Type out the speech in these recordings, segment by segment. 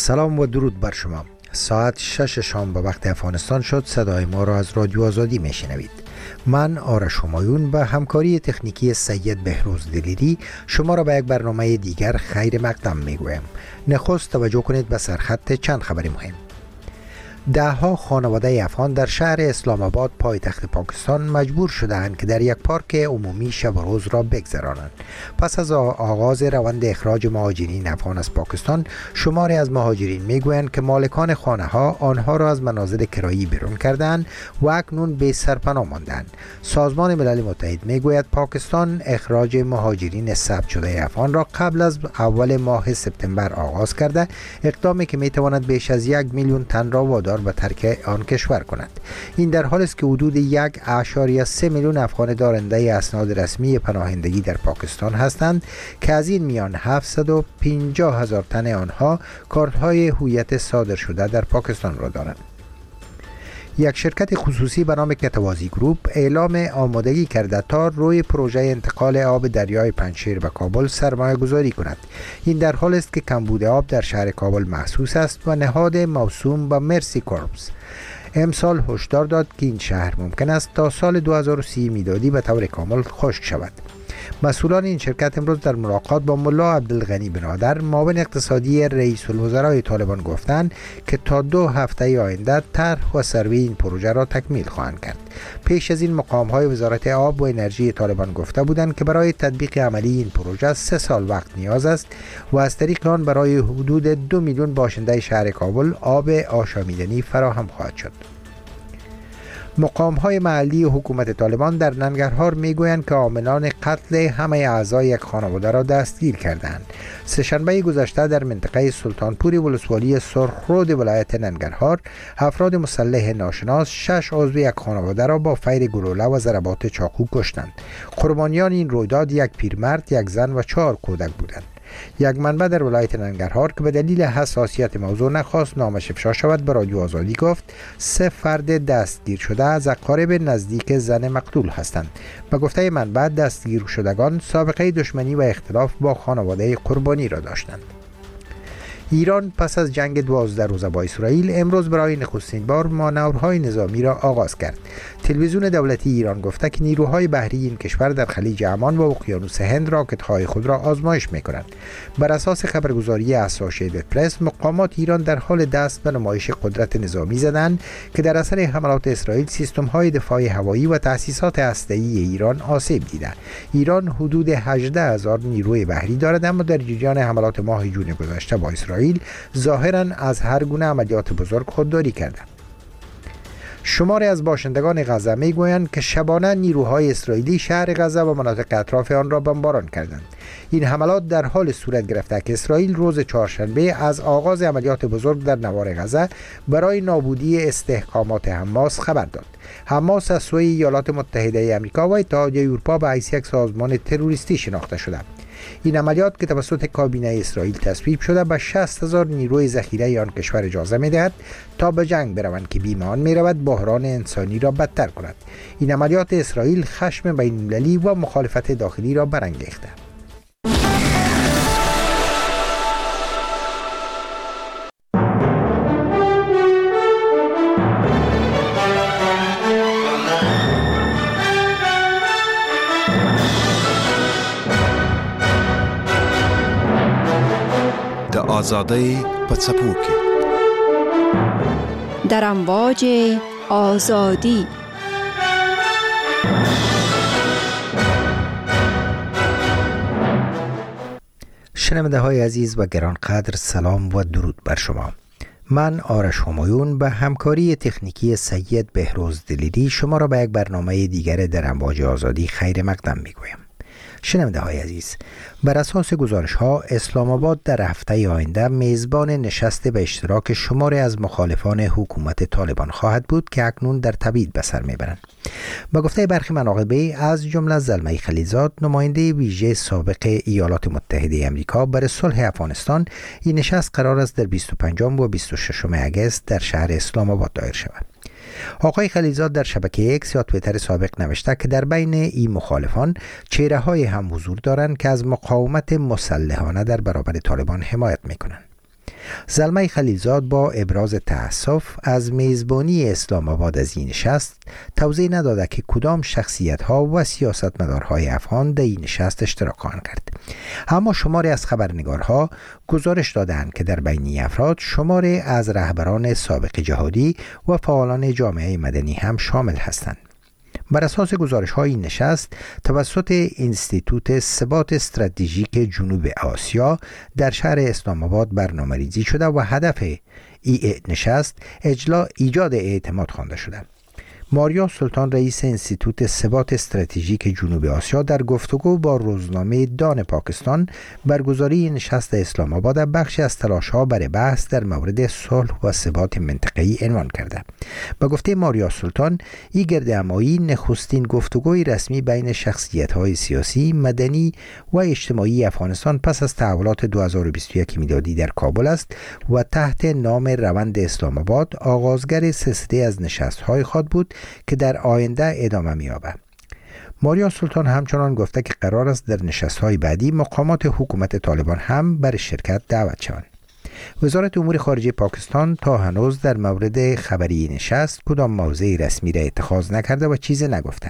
سلام و درود بر شما. ساعت 6 شام به وقت افغانستان شد. صدای ما را از رادیو آزادی میشنوید. من آرش همایون به همکاری تکنیکی سید بهروز دلیری شما را به یک برنامه دیگر خیر مقدم میگویم. نخست توجه کنید به سرخط چند خبر مهم. دهها خانواده افغان در شهر اسلام آباد پایتخت پاکستان مجبور شدند که در یک پارک عمومی شب و روز را بگذرانند. پس از آغاز روند اخراج مهاجرین افغان از پاکستان، شماری از مهاجرین میگویند که مالکان خانه ها آنها را از منازل کرایی بیرون کردند و اکنون بی سرپناه ماندند. سازمان ملل متحد میگوید پاکستان اخراج مهاجرین ثبت شده افغان را قبل از اول ماه سپتامبر آغاز کرده، اقدامی که میتواند بیش از 1 میلیون تن را وادار به ترک آن کشور کند. این در حالی است که حدود 1.3 میلیون افغان دارنده اسناد رسمی پناهندگی در پاکستان هستند که از این میان 750,000 تن آنها کارت‌های هویت صادر شده در پاکستان را دارند. یک شرکت خصوصی به نام کتوازی گروپ اعلام آمادگی کرده تا روی پروژه انتقال آب دریای پنجشیر به کابل سرمایه گذاری کند. این در حالی است که کمبود آب در شهر کابل محسوس است و نهاد موسوم به مرسی کورپس امسال هشدار داد که این شهر ممکن است تا سال 2030 میلادی به طور کامل خشک شود. مسئولان این شرکت امروز در ملاقات با ملا عبدالغنی بنادر معاون اقتصادی رئیس الوزرای طالبان گفتند که تا 2 هفته آینده طرح و سروی این پروژه را تکمیل خواهند کرد. پیش از این مقام‌های وزارت آب و انرژی طالبان گفته بودند که برای تطبیق عملی این پروژه 3 سال وقت نیاز است و از طریق آن برای حدود 2 میلیون باشنده شهر کابل آب آشامیدنی فراهم خواهد شد. مقام‌های محلی حکومت طالبان در ننگرهار میگویند که عاملان قتل همه اعضای یک خانواده را دستگیر کردند. سه‌شنبه گذشته در منطقه سلطانپور ولسوالی سرخرود ولایت ننگرهار، افراد مسلح ناشناس 6 عضو یک خانواده را با فیر گلوله و ضربات چاقو کشتند. قربانیان این رویداد یک پیرمرد، یک زن و 4 کودک بودند. یک منبع در ولایت ننگرهار که به دلیل حساسیت موضوع نخواست نامش افشا شود به رادیو آزادی گفت 3 فرد دستگیر شده از اقارب نزدیک زن مقتول هستند. به گفته منبع دستگیر شدگان سابقه دشمنی و اختلاف با خانواده قربانی را داشتند. ایران پس از جنگ 12 روزه با اسرائیل امروز برای نخستین بار مانورهای نظامی را آغاز کرد. تلویزیون دولتی ایران گفته که نیروهای بحری این کشور در خلیج عمان و اقیانوس هند راکت‌های خود را آزمایش می‌کنند. بر اساس خبرگزاری اسوسییتد پرس، مقامات ایران در حال دست به نمایش قدرت نظامی زدند که در اثر حملات اسرائیل سیستم‌های دفاع هوایی و تأسیسات هسته‌ای ایران آسیب دیده. ایران حدود 18,000 نیروی بحری دارد، اما در جریان حملات ماه جون گذشته با اسرائیل ظاهراً از هر گونه عملیات بزرگ خودداری کردند. شماری از باشندگان غزه میگویند که شبانه نیروهای اسرائیلی شهر غزه و مناطق اطراف آن را بمباران کردند. این حملات در حال صورت گرفته که اسرائیل روز چهارشنبه از آغاز عملیات بزرگ در نوار غزه برای نابودی استحکامات حماس خبر داد. حماس از سوی ایالات متحده آمریکا و اتحادیه اروپا به حیث یک سازمان تروریستی شناخته شده. این عملیات که توسط کابینه اسرائیل تصویب شده به 60,000 نیروی ذخیره آن کشور اجازه می‌دهد تا به جنگ بروند که بیم آن می‌رود بحران انسانی را بدتر کند. این عملیات اسرائیل خشم بین‌المللی و مخالفت داخلی را برانگیخته. آزادی په څپو کې در امواج آزادی. شنونده های عزیز و گرانقدر، سلام و درود بر شما. من آرش همایون به همکاری تکنیکی سید بهروز دلیری شما را به یک برنامه دیگر در امواج آزادی خیر مقدم میگویم. شنونده های عزیز، بر اساس گزارش ها اسلام آباد در هفته آینده میزبان نشست به اشتراک شماری از مخالفان حکومت طالبان خواهد بود که اکنون در تبعید به سر میبرند. با گفته برخی مناقبه از جمله زلمه خلیزاد، نماینده ویژه سابق ایالات متحده آمریکا برای صلح افغانستان، این نشست قرار است در 25 و 26 اگست در شهر اسلام آباد دایر شود. آقای خلیزاد در شبکه اکس یا توییتر سابق نوشته که در بین این مخالفان چهره های هم حضور دارند که از مقاومت مسلحانه در برابر طالبان حمایت میکنند. زلمه خلیلزاد با ابراز تأسف از میزبانی اسلام آباد از این نشست توضیح نداده که کدام شخصیت‌ها و سیاستمدارهای افغان در این نشست اشتراک خواهند کرد. اما شماری از خبرنگارها گزارش دادند که در بین افراد شماری از رهبران سابق جهادی و فعالان جامعه مدنی هم شامل هستند. بر اساس گزارش‌های این نشست توسط انستیتوت ثبات استراتژیک جنوب آسیا در شهر اسلام آباد برنامه‌ریزی شده و هدف این نشست ایجاد اعتماد خوانده شده. ماریا سلطان رئیس انستیتوت ثبات استراتژیک جنوب آسیا در گفتگو با روزنامه دان پاکستان برگزاری نشست اسلام آباد بخشی از تلاش‌ها برای بحث در مورد صلح و ثبات منطقه‌ای عنوان کرده. با گفته ماریا سلطان، این گردهمایی نخستین گفتگوی رسمی بین شخصیت‌های سیاسی، مدنی و اجتماعی افغانستان پس از تحولات 2021 میلادی در کابل است و تحت نام روند اسلام آباد آغازگر سلسله از نشست‌های خواهد بود که در آینده ادامه می‌یابد. ماریا سلطان همچنان گفته که قرار است در نشست‌های بعدی مقامات حکومت طالبان هم برای شرکت دعوت شوند. وزارت امور خارجه پاکستان تا هنوز در مورد خبری نشست کدام موضع رسمی را اتخاذ نکرده و چیزی نگفته.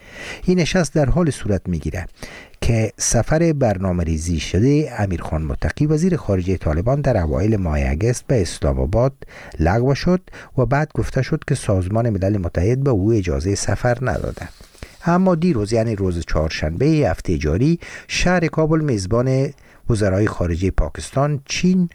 این نشست در حال صورت میگیره که سفر برنامه ریزی شده امیرخان متقی وزیر خارجه طالبان در اوایل ماه اگست به اسلام آباد لغو شد و بعد گفته شد که سازمان ملل متحد به او اجازه سفر نداده. اما دیروز یعنی روز چهارشنبه هفته جاری شهر کابل میزبان وزرای خارجه پاکستان، چین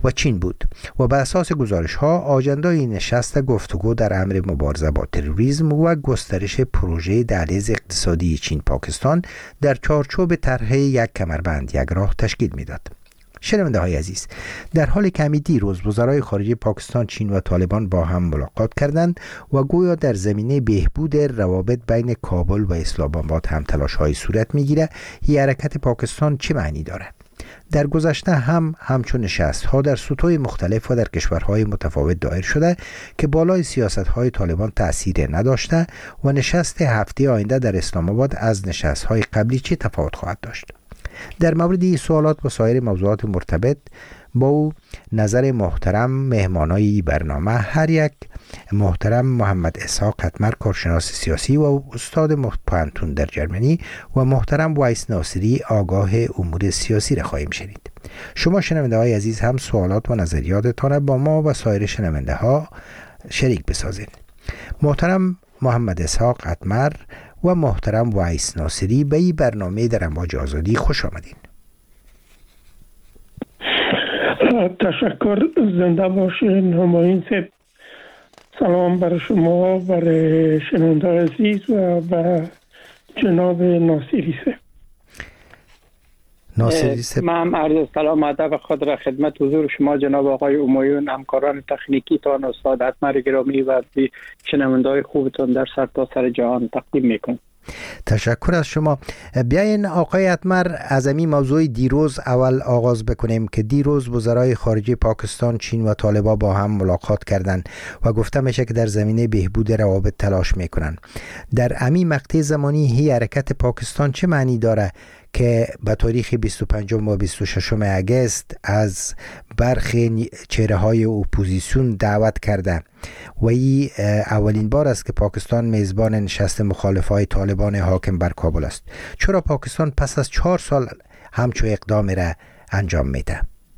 بود و بر اساس گزارش‌ها آجندای نشست گفتگو در امر مبارزه با تروریسم و گسترش پروژه دهلیز اقتصادی چین پاکستان در چارچوب طرح یک کمربند یک راه تشکیل می‌داد. شنونده های عزیز، در حال که دیروز وزرای خارجه پاکستان، چین و طالبان با هم ملاقات کردند و گویا در زمینه بهبود روابط بین کابل و اسلام آباد هم تلاش‌های صورت می‌گیرد، این حرکت پاکستان چه معنی دارد؟ در گذشته همچون نشست‌ها در سطوح مختلف و در کشورهای متفاوت دایر شده که بالای سیاست‌های طالبان تأثیر نداشته و نشست هفته آینده در اسلام آباد از نشست‌های قبلی چه تفاوت خواهد داشت؟ در مورد این سوالات و سایر موضوعات مرتبط با نظر محترم مهمانای برنامه، هر یک محترم محمد اسحاق اتمر کارشناس سیاسی و استاد پانتون در جرمنی و محترم وایس ناصری آگاه امور سیاسی را خواهیم شنید. شما شنونده های عزیز هم سوالات و نظریاتتان با ما و سایر شنونده ها شریک بسازید. محترم محمد اسحاق اتمر و محترم وایس ناصری به این برنامه در امواج آزادی خوش آمدین. تشکر، زنده باشین همایون صاحب. سلام برای شما، برای شنونده عزیز و برای جناب ناصری صاحب. من هم عرض سلام و ادب خود را خدمت حضور شما جناب آقای همایون، همکاران تکنیکی تان، استاد اتمر گرامی و شنونده های خوبتان در سرتاسر جهان تقدیم میکنم. تشکر از شما. بیاین آقای اتمر از این موضوع دیروز اول آغاز بکنیم که دیروز وزرای خارجه پاکستان، چین و طالبان با هم ملاقات کردند و گفته میشه که در زمینه بهبود روابط تلاش میکنن. در امی مقطع زمانی هی حرکت پاکستان چه معنی داره که به تاریخ 25 و 26 اگست از برخی چهره‌های اپوزیسیون دعوت کرده و این اولین بار است که پاکستان میزبان نشست مخالفای طالبان حاکم بر کابل است. چرا پاکستان پس از 4 سال همچو اقدام را انجام میده؟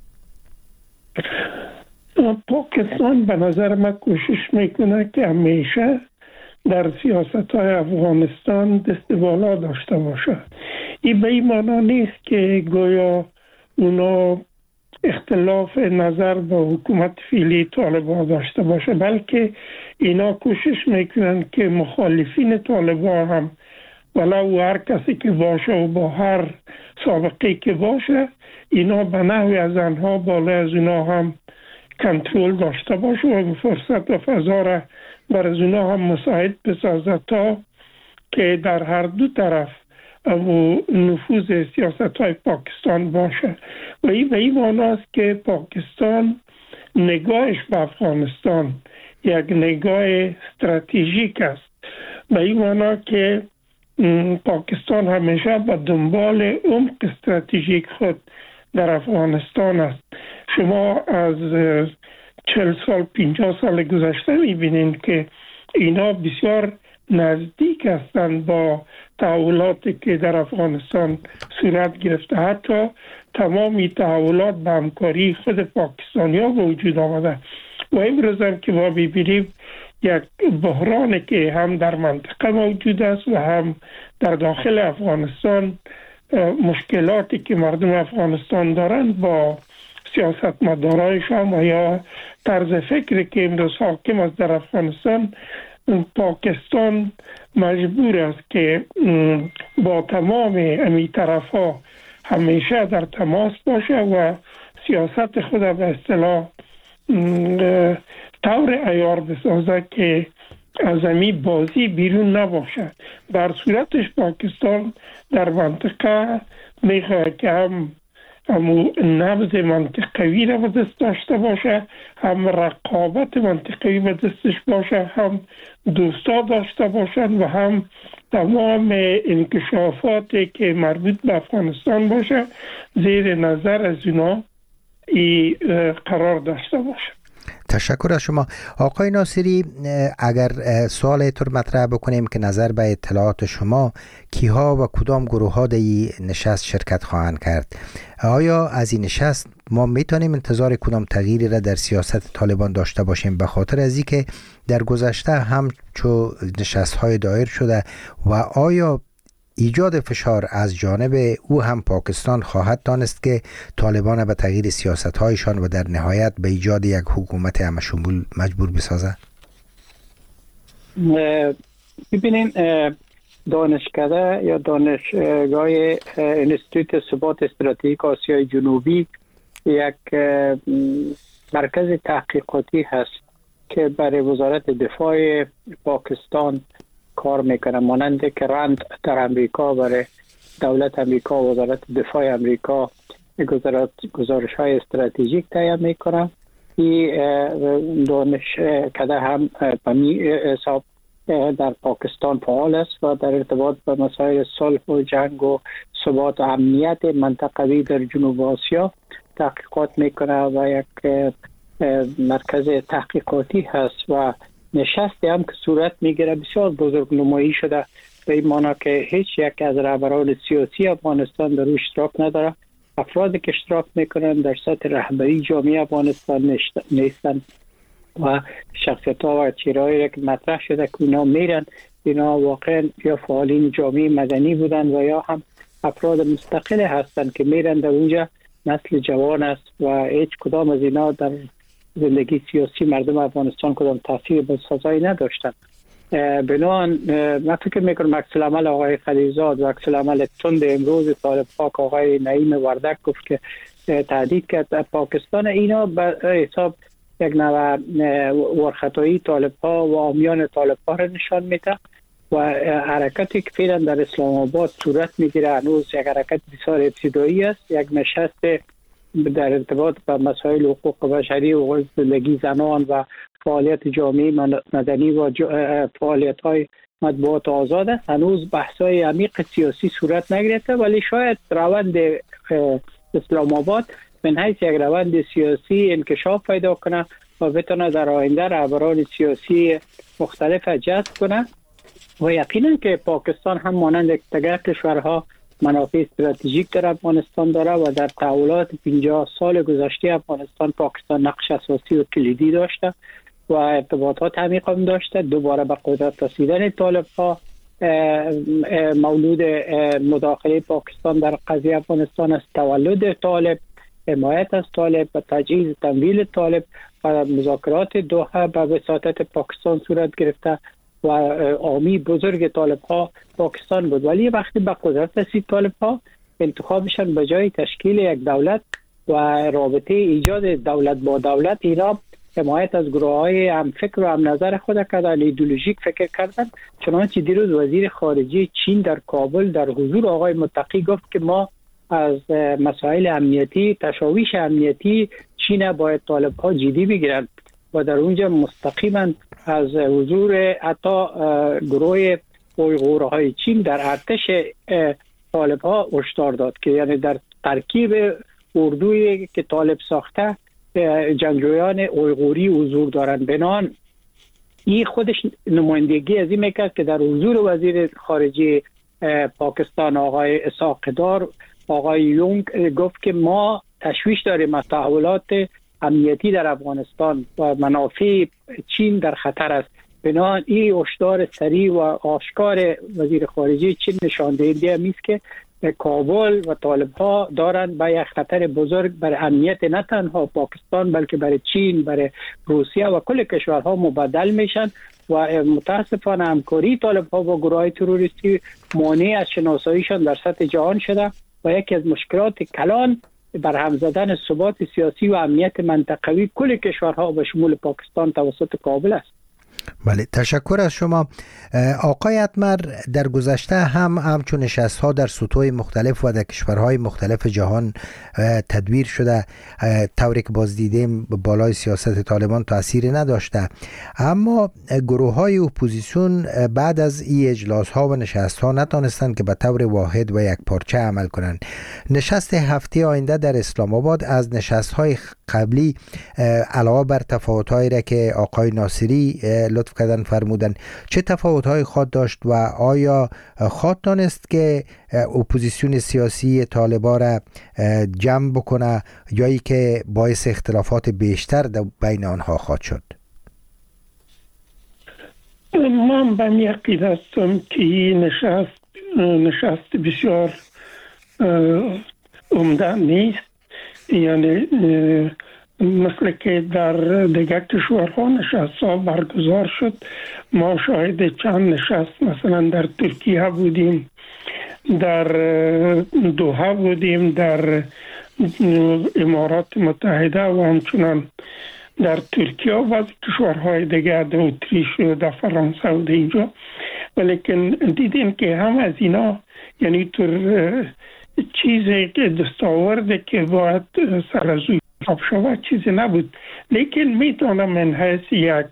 پاکستان به نظر من کوشش میکنه که همیشه در سیاست‌های افغانستان دست بالا داشته باشه. این به این معنا نیست که گویا اونا اختلاف نظر با حکومت فعلی طالبان داشته باشه، بلکه اینا کوشش میکنن که مخالفین طالبان هم ولو هر کسی که باشه و با هر سابقه که باشه، اینا به نحوی از آنها بالای از اونا هم کنترل داشته باشه و فرصت و فضا را بر از اونا هم مساعد بسازه تا که در هر دو طرف و نفوذ سیاست های پاکستان باشه. و این به این معنی است که پاکستان نگاهش به افغانستان یک نگاه استراتژیک است. به این معنی که پاکستان همیشه به دنبال عمق استراتژیک خود در افغانستان است. شما از 40 سال 50 سال گذشته میبینین که اینا بسیار نزدیک هستند با تحولاتی که در افغانستان صورت گرفته. حتی تمامی تحولات به همکاری خود پاکستانی ها وجود آمده و امروز هم که ما ببینیم یک بحرانی که هم در منطقه موجود است و هم در داخل افغانستان، مشکلاتی که مردم افغانستان دارند با سیاستمدارایشان و یا طرز فکری که امروز حاکم است در افغانستان، پاکستان مجبور است که با تمام امی طرف ها همیشه در تماس باشه و سیاست خود به اصطلاح طور عیار بسازه که از امی بازی بیرون نباشه. در صورتش پاکستان در منطقه میخواد که هم نبض منطقوی را به دست داشته باشه، هم رقابت منطقوی به دستش باشه، هم دوستا داشته باشن و هم تمام انکشافاتی که مربوط به افغانستان باشه زیر نظر از اونا قرار داشته باشه. تشکر از شما آقای ناصری. اگر سوال اینطور مطرح بکنیم که نظر به اطلاعات شما کیها و کدام گروه ها در این نشست شرکت خواهند کرد؟ آیا از این نشست ما میتونیم انتظار کدام تغییری را در سیاست طالبان داشته باشیم، به خاطر از اینکه در گذشته هم چو نشست های دایر شده و آیا ایجاد فشار از جانب او هم پاکستان خواهد دانست که طالبان به تغییر سیاست هایشان و در نهایت به ایجاد یک حکومت همشمول مجبور بسازد؟ ببینین، دانشکده یا دانشگاه انستیتوت ثبات استراتژیک آسیای جنوبی یک مرکز تحقیقاتی هست که برای وزارت دفاع پاکستان کار میکنه، مانند که رند در امریکا برای دولت امریکا و وزارت دفاع امریکا گزارش های استراتژیک تهیه میکنه. این دانشکده هم به حساب در پاکستان فعال است و در ارتباط به مسائل صلح و جنگ و ثبات و امنیت منطقوی در جنوب آسیا تحقیقات میکنه و یک مرکز تحقیقاتی هست و نشستی هم که صورت میگیره بسیار بزرگ نمایی شده، به این معنی که هیچ یک از رهبران سیاسی افغانستان در اشتراک نداره. افرادی که اشتراک میکنن در سطح رهبری جامعه افغانستان نیستن و شخصیت ها و چهرهایی که مطرح شده که اینا میرن، اینا واقعا یا فعالین جامعه مدنی بودن و یا هم افراد مستقل هستند که میرن در اونجا. نسل جوان است و هیچ کدام از اینا در زندگی سیاسی مردم افغانستان کدام تاثیر بسازایی نداشتن. بنابراین من فکر میکنم عکس العمل آقای خلیلزاد و عکس العمل تند امروز طالب پاک آقای نعیم وردک گفت که تهدید کرد پاکستان، اینا به حساب یک نوع ورختایی طالب ها و عامیان طالب ها را نشان میده و حرکتی که فعلا در اسلام آباد صورت میگیره هنوز یک حرکت بسیار ابتدایی است. یک نشست در ارتباط با مسائل حقوق بشری و زندگی زنان و فعالیت جامعه مدنی و فعالیت های مطبوعات آزاد است. هنوز بحث‌های عمیق سیاسی صورت نگرفته، ولی شاید روند اسلام آباد من حیث یک روند سیاسی انکشاف پیدا کنه و بتونه در آینده رهبران سیاسی مختلف جذب کنه و یقینا که پاکستان هم مانند دیگر کشورها منافع استراتژیک در افغانستان داره و در تحولات 50 سال گذشته افغانستان پاکستان نقش اساسی و کلیدی داشته و ارتباطات عمیق هم داشته. دوباره به قدرت رسیدن طالب ها مولود مداخله پاکستان در قضیه افغانستان است، تولد طالب، حمایت از طالب و تجهیز تمویل طالب و مذاکرات دوحه به وساطت پاکستان صورت گرفته و عامی بزرگ طالب ها پاکستان بود. ولی وقتی به قدرت رسید طالب ها، انتخابشان به جای تشکیل یک دولت و رابطه ایجاد دولت با دولت، اینا حمایت از گروه های هم فکر و هم نظر خود کردن، ایدئولوژیک فکر کردن. چنانچه دیروز وزیر خارجه چین در کابل در حضور آقای متقی گفت که ما از مسائل امنیتی، تشاویش امنیتی چین باید طالب ها جدی بگیرن و در اونجا مستقیما از حضور حتی گروه اویغور های چین در ارتش طالب ها هشدار داد که یعنی در ترکیب اردوی که طالب ساخته جنگجویان اویغوری حضور دارن. بنان این خودش نمایندگی از این میکرد که در حضور وزیر خارجه پاکستان آقای اسحاق دار، آقای یونگ گفت که ما تشویش داریم از تحولات امنیتی در افغانستان و منافع چین در خطر است. بنابراین این هشدار سریع و آشکار وزیر خارجه چین نشان دهنده میست که کابل و طالب‌ها دارند با یک خطر بزرگ برای امنیت نه تنها پاکستان بلکه برای چین، برای روسیه و کل کشورها مبادل میشن و متاسفانه همکاری طالب‌ها با گروه‌های تروریستی مانع از شناساییشان در سطح جهان شده و یکی از مشکلات کلان برهم زدن ثبات سیاسی و امنیت منطقوی کل کشورها به شمول پاکستان توسط کابل است. بله، تشکر از شما. آقای اتمر، در گذشته همچون نشست‌ها در سطوح مختلف و در کشورهای مختلف جهان تدبیر شده، طوری که باز دیدیم بالای سیاست طالبان تأثیری نداشته، اما گروه‌های اپوزیسیون بعد از این اجلاس‌ها و نشست‌ها نتونستند که به طور واحد و یک پارچه عمل کنند. نشست هفته آینده در اسلام آباد از نشست‌های قبلی علاوه بر تفاوت‌هایی را که آقای ناصری لطف کردن فرمودن، چه تفاوت‌های خود داشت و آیا خود دانست که اپوزیسیون سیاسی طالبان را جمع بکنه یا ای که باعث اختلافات بیشتر بین آنها خواهد شد؟ من به یقین هستم که این نشست بسیار عمده نیست، یعنی مثل که در دیگر کشورها نشست‌ها برگزار شد. ما شاهد چند نشست مثلا در ترکیه بودیم، در دوحه بودیم، در امارات متحده و همچنان در ترکیه و بعض کشورهای دیگر، در اتریش و در فرانسه و اینجا. ولیکن دیدیم که هم از اینا یعنی طور چیزی که دستاورده که باید سرازوی خب شما چیزی نبود، لیکن میتونم من حیث یک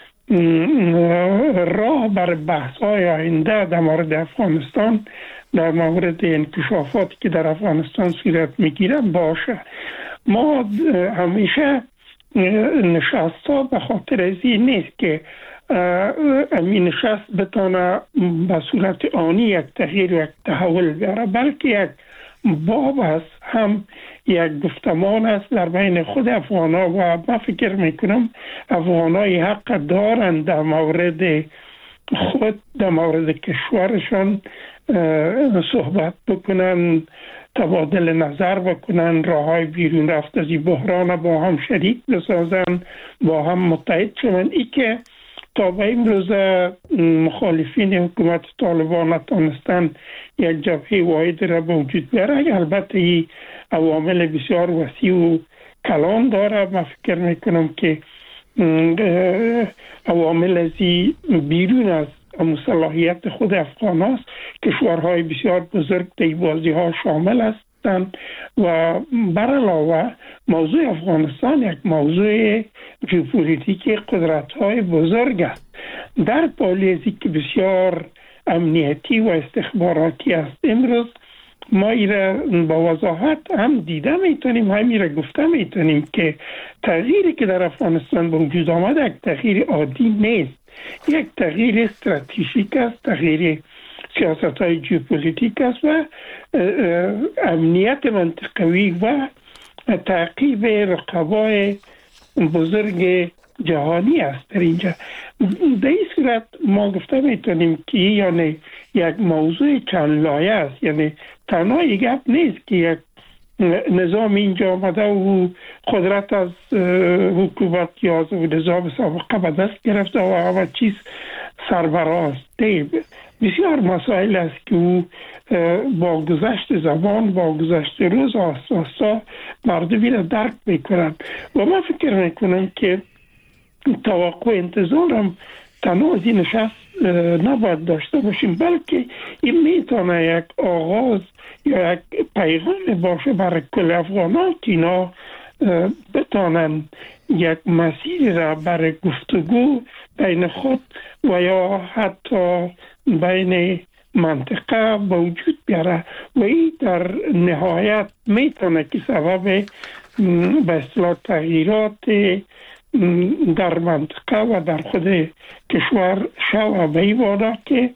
راه بر بحث‌های آینده در مورد افغانستان، در مورد انکشافاتی که در افغانستان صورت میگیره باشه. ما همیشه نشست‌ها به خاطر از این نیست که این نشست بتونه به صورت آنی یک تغییر و یک تحول بیاره، بلکه یک باب است، هم یک گفتمان است در بین خود افغان‌ها و من فکر میکنم افغان‌های حق دارند در مورد خود، در مورد کشورشان صحبت بکنن، تبادل نظر بکنن، راه‌های بیرون رفت از این بحران با هم شریک بسازن، با هم متحد شوند. ای که تا به امروز مخالفین حکومت طالبان نتونستن یک جبهه واحد را به وجود بیاره. البته این عوامل بسیار وسیع و کلان داره. من فکر میکنم که عوامل از بیرون از صلاحیت خود افغان هست. کشورهای بسیار بزرگ در بازی ها شامل هستند و بر علاوه موضوع افغانستان یک موضوع ژئوپلیتیک قدرت های بزرگ است. در پالیزی که بسیار امنیتی و استخباراتی است، امروز ما ایره با وضاحت هم دیده میتونیم، هم ایره گفته میتونیم که تغییری که در افغانستان به وجود آمده یک تغییر عادی نیست، یک تغییر استراتژیک است، تغییر سیاست های ژئوپلیتیک است و امنیت منطقوی و تعقیب رقبای بزرگ جهانی است در اینجا. در این صورت ما گفته میتونیم که یعنی یک موضوع چند لایه است، یعنی تنها یک گپ نیست که یک نظام اینجا آمده و قدرت از حکومت یا نظام سابقه به دست گرفته و همه چیز سربراست. بسیار مسائل است که او با گذشت زمان، با گذشت روز آساسا مردمی را درک میکنند و من فکر میکنم که توقع انتظارم تنها از این نشست نباید داشته باشیم، بلکه این میتونه یک آغاز یا یک پیغام باشه برای کل افغانان که اینا بتانن یک مسیر را برای گفتگو بین خود و یا حتی بین منطقه به وجود بیاره و این در نهایت میتونه که سبب به اصطلاح تغییرات در منطقه و در خود کشور شو به این وادا که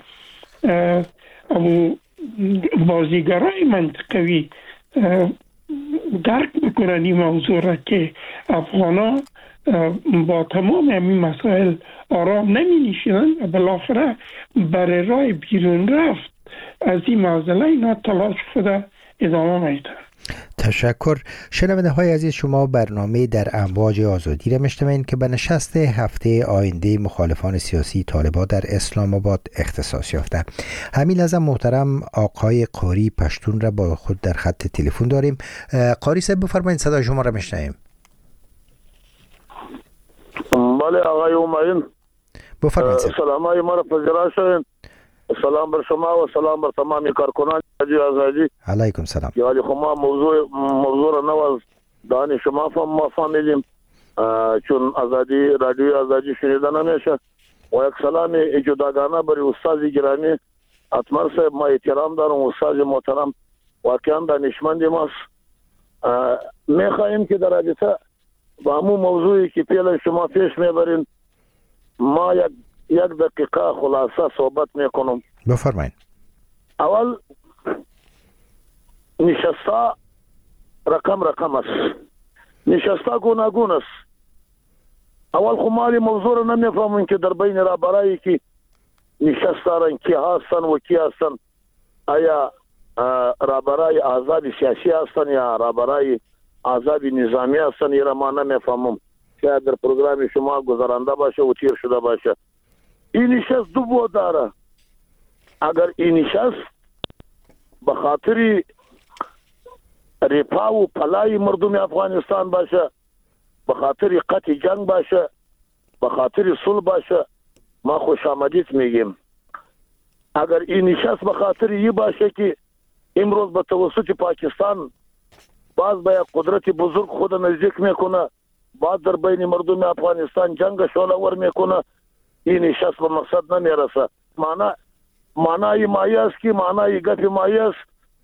بازیگرای منطقوی درک بکنن این موضوع را که افغانا با تمام این مسائل آرام نمی نشینن و بالاخره برای راه بیرون رفت از این معضله اینا تلاش خود ادامه میدن. تشکر. شنونده های عزیز، شما برنامه در امواج آزادی را میشنوید که به نشست هفته آینده مخالفان سیاسی طالبان در اسلام آباد اختصاص یافته. همین لحظه محترم آقای قاری پشتون را با خود در خط تلفن داریم. قاری صاحب بفرمایید، صدای شما را میشنویم. بله آقای اوماین، بفرمایید. سلام های ما را پذیرا شوین. سلام بر شما و سلام بر تمام کارکنان آزادی. علیکم سلام. یعنی خما موضوع را نواز دانی شما ما فهمیدیم، چون آزادی رادیو آزادی شنیده نمیشه. و یک سلام جداگانه برای استاد گرامی اطمر صاحب، ما احترام دارم. استاد محترم واقعا دانشمند ماست. میخواهیم که در رابطه با همون موضوعی که پیش شما پیش میبرین ما یک دقیقه خلاصه صحبت میکنم. بفرمایید. اول نشسته رقم است، نشسته گوناگون است. اول خو مالی موضوع رو نمیفهمون که در بین رهبرایی که نشسته رن کی هستن و کی هستن، آیا رهبرای آزاد سیاسی هستن یا رهبرای آزاد نظامی هستن، یا ما نمیفهمم. شاید در پروگرام شما گذرانده باشه و تیر شده باشه. این نشست دو بود داره. اگر این نشست به خاطر رفاه و پلای مردم افغانستان باشه، به خاطر قطع جنگ باشه، به خاطر صلح باشه، ما خوش آمدید میگیم. اگر این نشست به خاطر این باشه که امروز به توسط پاکستان باز به قدرت بزرگ خود نزدیک میکنه، بعد در بین مردم افغانستان جنگ شعله‌ور میکنه، این نشست به مقصد نمیرسه. معنای مایه است که معنای گپ مایه است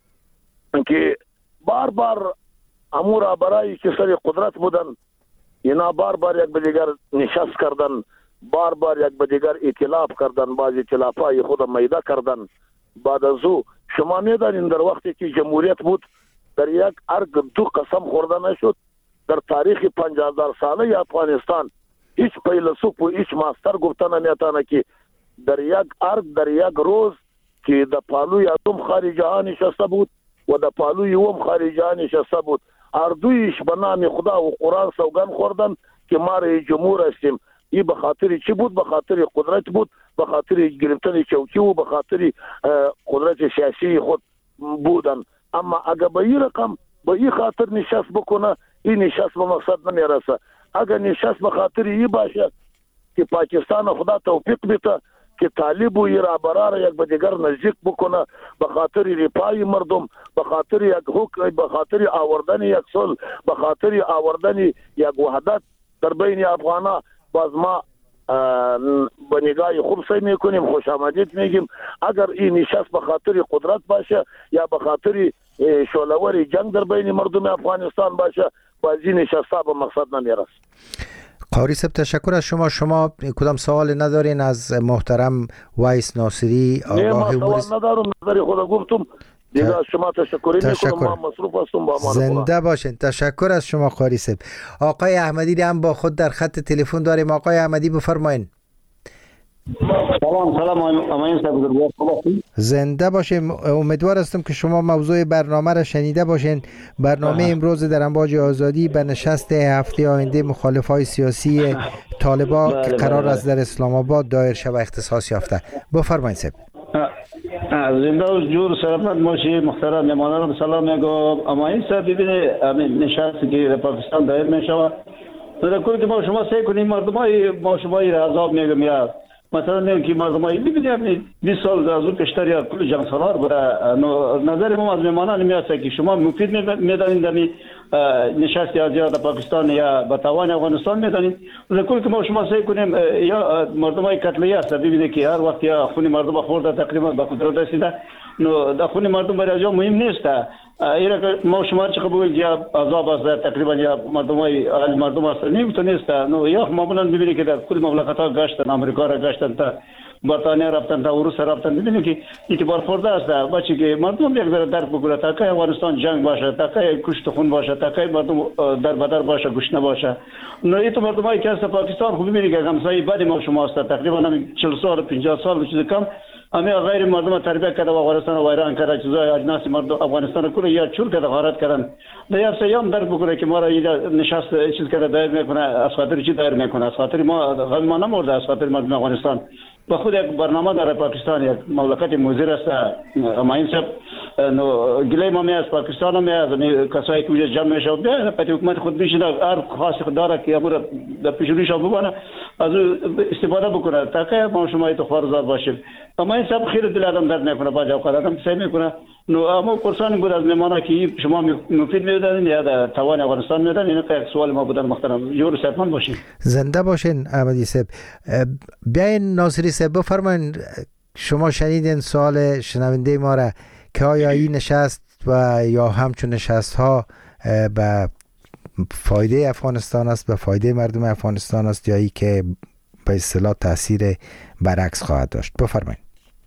که بار امور برای که سر قدرت بودن اینا بار یک به دیگر نشست کردن، بار یک به دیگر ائتلاف کردن، بعض ائتلافای خود میده کردن. بعد از او شما میدانین در وقتی که جمهوریت بود در یک ارگ دو قسم خورده نشد. در تاریخ 50,000 ساله افغانستان هیچ فیلسوف و هیچ ماستر گفته نمیتونه که در یک ارگ در یک روز که در پالوی اتم خارجه ها نشسته بود و در پالوی اوم خارجه ها نشسته بود، هر دویش به نام خدا و قرآن سوگن خوردن که ما رئیس جمهور هستیم. این به خاطر چی بود؟ به خاطر قدرت بود، به خاطر گرفتن چوکی و به خاطر قدرت سیاسی خود بودن. اما اگر به این رقم به این خاطر نشست بکنه، این نشست به مقصد نمیرسه. اگر نشست به خاطر این باشه که پاکستان خدا توفیق بده که طالب و رهبرا را یک به دیگر نزدیک بکنه، به خاطر رفاه مردم، به خاطر یک حق، به خاطر آوردن یک صلح، به خاطر آوردن یک وحدت در بین افغانا، باز ما به نگاه خوب سعی میکنیم، خوش آمدید میگیم. اگر این نشست به خاطر قدرت باشه یا به خاطر شعله‌ور جنگ در بین مردم افغانستان باشه، باز این نشست به مقصد نمیرسه. قاری صاحب تشکر از شما کدام سوال ندارین از محترم وایس ناصری آگاه نه، سوال ندارم، نظری خود گفتم دیگه. از شما تشکری میکنم، ما مصروف هستم. با امان زنده باشین. تشکر از شما قاری صاحب. آقای احمدی هم با خود در خط تلفن داریم. آقای احمدی بفرمایید. سلام امین صاحب، زنده باشیم. امیدوار هستم که شما موضوع برنامه را شنیده باشین. برنامه امروز در امواج آزادی به نشست هفته آینده مخالفای سیاسی طالبان که قرار است در اسلام آباد دایر شود اختصاص یافته. بفرمایید صاحب. زنده و جور سلامت باشی. محترم مهمانان سلام میگم. امین صاحب ببینید نشستی که در پاکستان دایر میشود، در کلی که ما شما سعی کنیم مردمای ما شما را عذاب میگم یا مثلا نه که مردمای ببینید 20 سال از اون پیشتر یا کل جنگ سالار بوده. نظر ما از مهمانان میاد که شما مفید میدانید در نشست یا پاکستان یا به توان افغانستان میدانیم. کل که ما شما سعی کنیم یا مردمای کتلی است ببینید که هر وقت یا خون مردم خورده تقریبا به قدرت رسیده، نو در خون مردم برای از مهم نیست. اینا ما شما چه قبول یا عذاب است تقریبا یا مردم است نیست. نو یا معمولا ببینید که در کل مملکت‌ها گشتن، آمریکا را گشتن تا برطانیه رفتن تا روسیه رفتن، می‌بینید که این برخورده است بچه که مردم یک ذره درک بکنه تا که افغانستان جنگ باشه، تا که کشت خون باشه، تا که مردم در بدر باشه، گشنه باشه. نه این مردمایی که از پاکستان خوب می‌بینید که همسایه بعد ما شما است تقریبا 40 سال 50 سال چیز کم همه غیر مردم تربیت کرده و افغانستان و ایران کرده، چیزای اجناس مردم افغانستان کل یا چور کرده غارت کردن. نه سیام درک بکنه که ما را نشست چیز کرده دایر میکنه، از خاطر چی دایر میکنه؟ از خاطر ما نمورده، از خاطر مردم افغانستان. و خود یک برنامه داره پاکستان، یک مملکت مضر است. اما این سب گله ما از پاکستان هم از کسایی که وجود جمع میشه به حکومت خود میشه هر خاص داره که امور در پیشونیش ببونه از استفاده بکنه تا که ما شما تو خارزار باشیم. اما این سب خیر دل آدم درد میکنه، بعضی اوقات آدم سعی میکنه. نو اما پرسان بود از مهمانا که شما مفید میدادین یا در توان افغانستان میدادین. این یک سوال ما بود محترم. جور صحتمند باشین، زنده باشین احمدی صاحب. بیاین ناصری صاحب بفرمایید، شما شنیدین سوال شنونده ما را که آیا این نشست و یا همچون نشست ها به فایده افغانستان است، به فایده مردم افغانستان است، یا ای که به اصطلاح تاثیر برعکس خواهد داشت؟ بفرمایید.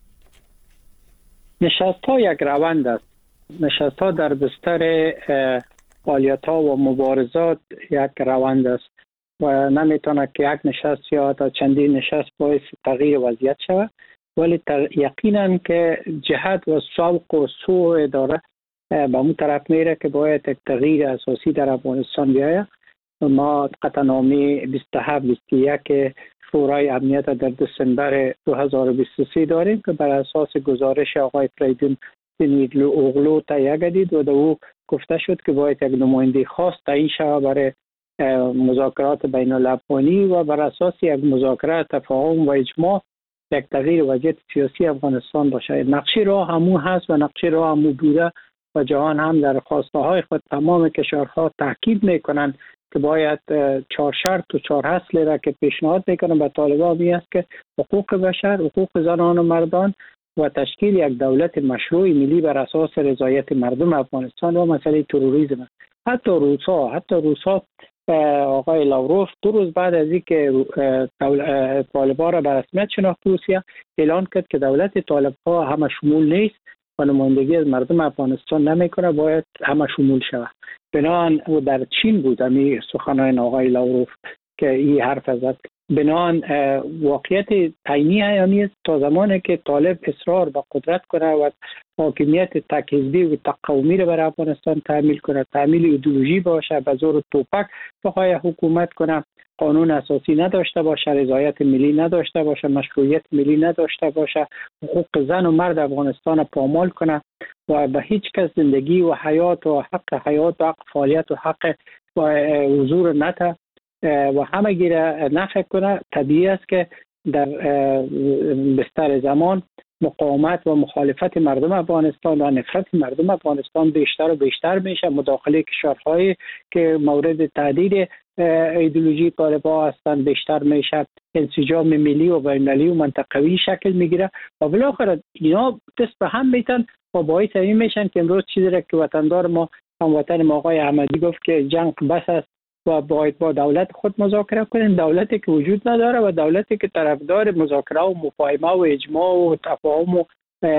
نشست ها یک روند است. نشست ها در بستر فعالیت ها و مبارزات یک روند است و نمیتونه که یک نشست یا تا چندین نشست باعث تغییر وضعیت شود، ولی یقینا که جهت و سوق و سوء داره به اون طرف میره که باید یک تغییر اساسی در افغانستان بیاید. ما قطعنامه 27-21 شورای امنیت در دسامبر 2023 داریم که بر اساس گزارش آقای فریدون اوغلو تهیه گردید و در او گفته شد که باید یک نماینده خاص تعیین شود برای مذاکرات بین الافغانی و بر اساس یک مذاکره تفاهم و اجماع یک تغییر وضعیت سیاسی افغانستان باشه. نقشه راه همون هست و نقشه راه همون بوده و جهان هم در خواسته های خود تمام کشورها تاکید میکنند که باید 4 شرط و 4 اصل را که پیشنهاد میکنن به طالبان می است که حقوق بشر، حقوق زنان و مردان و تشکیل یک دولت مشروع ملی بر اساس رضایت مردم افغانستان و مسئله تروریسم. حتی روسا آقای لاوروف 2 روز بعد از اینکه طالبان را به رسمیت شناخت روسیه اعلان کرد که دولت طالبان همه شمول نیست و نمایندگی از مردم افغانستان نمیکنه، باید همه شمول شود. بنان و در چین بود امی سخنان آقای لاوروف که این حرف زد. بنان واقعیت تعیینی همی است تا زمانی که طالب اصرار به قدرت کنه و حاکمیت تک حزبی و تک قومی را بر افغانستان تعمیل کنه، تعمیل ایدئولوژی باشه، به زور توپک بخواد حکومت کنه، قانون اساسی نداشته باشه، رضایت ملی نداشته باشه، مشروعیت ملی نداشته باشه، حقوق زن و مرد افغانستان پامال کنه و به هیچ کس زندگی و حیات و حق حیات و حق فعالیت و حق و حضور نته و همه گیره نفع کنه، طبیعی است که در بستر زمان مقاومت و مخالفت مردم افغانستان و نفرت مردم افغانستان بیشتر و بیشتر میشه. مداخله کشورهایی که مورد تهدید ایدئولوژی طالبان هستند بیشتر میشه، انسجام ملی و بین‌المللی و منطقوی شکل میگیره و بالاخره اینا دست به هم میتن و باعث این میشن که امروز چیزی را که وطندار ما هموطن ما آقای احمدی گفت که جنگ بس است و باید با دولت خود مذاکره کنیم، دولتی که وجود نداره و دولتی که طرفدار مذاکره و مفاهمه و اجماع و تفاهم و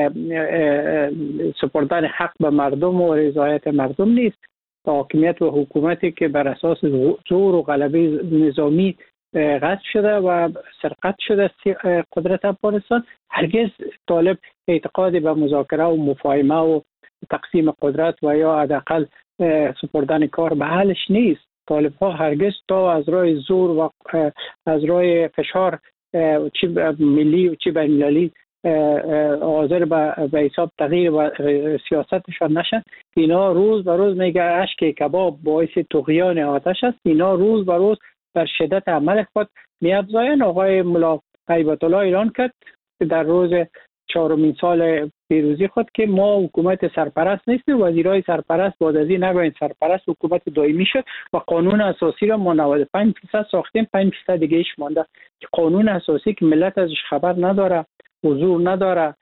سپردن حق به مردم و رضایت مردم نیست. حاکمیت و حکومتی که بر اساس زور و غلبه نظامی غصب شده و سرقت شده قدرت افغانستان، هرگز طالب اعتقادی به مذاکره و مفاهمه و تقسیم قدرت و یا حداقل سپردن کار به حلش نیست. طالب ها هرگز تا از راه زور و از راه فشار چی ملی و چی بین‌المللی حاضر به حساب تغییر و سیاستشان نشن. اینا روز به روز میگه اشک کباب باعث طغیان آتش است. اینا روز به روز در شدت عمل خود می‌افزایند. آقای ملا هیبت الله اعلان کرد که در روز 4مین سال پیروزی خود که ما حکومت سرپرست نیستیم، وزیرای سرپرست بعد از این نگوین سرپرست حکومت دائمی شد و قانون اساسی را ما 95% ساختیم، 5% دیگه ایش مانده که قانون اساسی که ملت ازش خبر نداره، حضور نداره،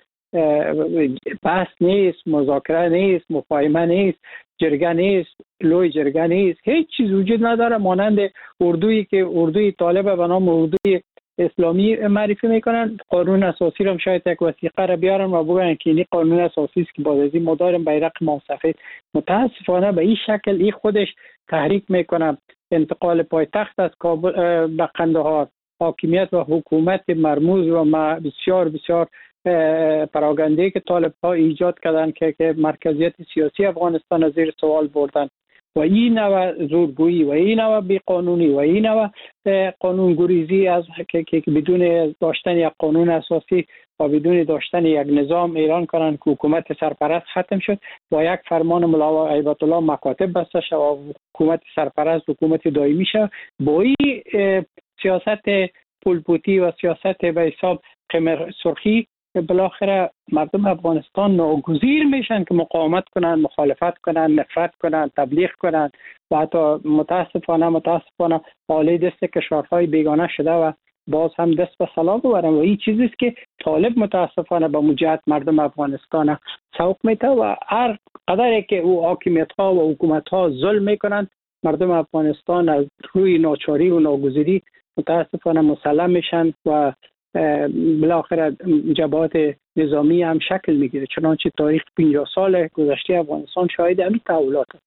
بحث نیست، مذاکره نیست، مفاهمه نیست، جرگه نیست، لوی جرگه نیست، هیچ چیز وجود نداره، مانند اردویی که اردوی طالب به نام اردوی اسلامی معرفی میکنن. قانون اساسی رو شاید یک وثیقه را بیارن و بگن که این قانون اساسی است که بعد از این ما داریم بیرق ما سفید. متاسفانه به این شکل این خودش تحریک میکنه انتقال پایتخت از کابل به قندهار، حاکمیت و حکومت مرموز و بسیار بسیار پراگنده که طالب ها ایجاد کردن که مرکزیت سیاسی افغانستان از زیر سوال بردن و این نوع زورگویی و این نوع بیقانونی و این نوع قانونگریزی از که بدون داشتن یک قانون اساسی و بدون داشتن یک نظام ایران کنن که حکومت سرپرست ختم شد و یک فرمان ملا هیبت الله مکاتب بسته شد و حکومت سرپرست حکومت دائمی شد. با این سیاست پولپوتی و سیاست به حساب قمر سرخی بالاخره مردم افغانستان ناگزیر میشن که مقاومت کنن، مخالفت کنن، نفرت کنن، تبلیغ کنن و حتی متاسفانه حالی دست کشورهای بیگانه شده و باز هم دست به سلا ببرن و این چیزی است که طالب متاسفانه به موجهت مردم افغانستان سوق میده و هر قدری که او حاکمیت ها و حکومت ها ظلم میکنن مردم افغانستان از روی ناچاری و ناگزیری متاسفانه مسلم میشن و بالاخره جبهات نظامی هم شکل میگیره. چنانچه تاریخ 50 سال گذشته افغانستان شاهد همین تحولات است.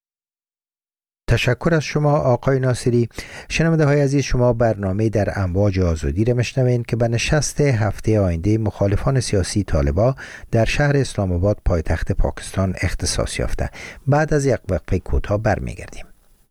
تشکر از شما آقای ناصری. شنونده های عزیز، شما برنامه در امواج آزادی را میشنوین که به نشست هفته آینده مخالفان سیاسی طالبان در شهر اسلام آباد پایتخت پاکستان اختصاص یافته. بعد از یک وقفه کوتاه برمیگردیم.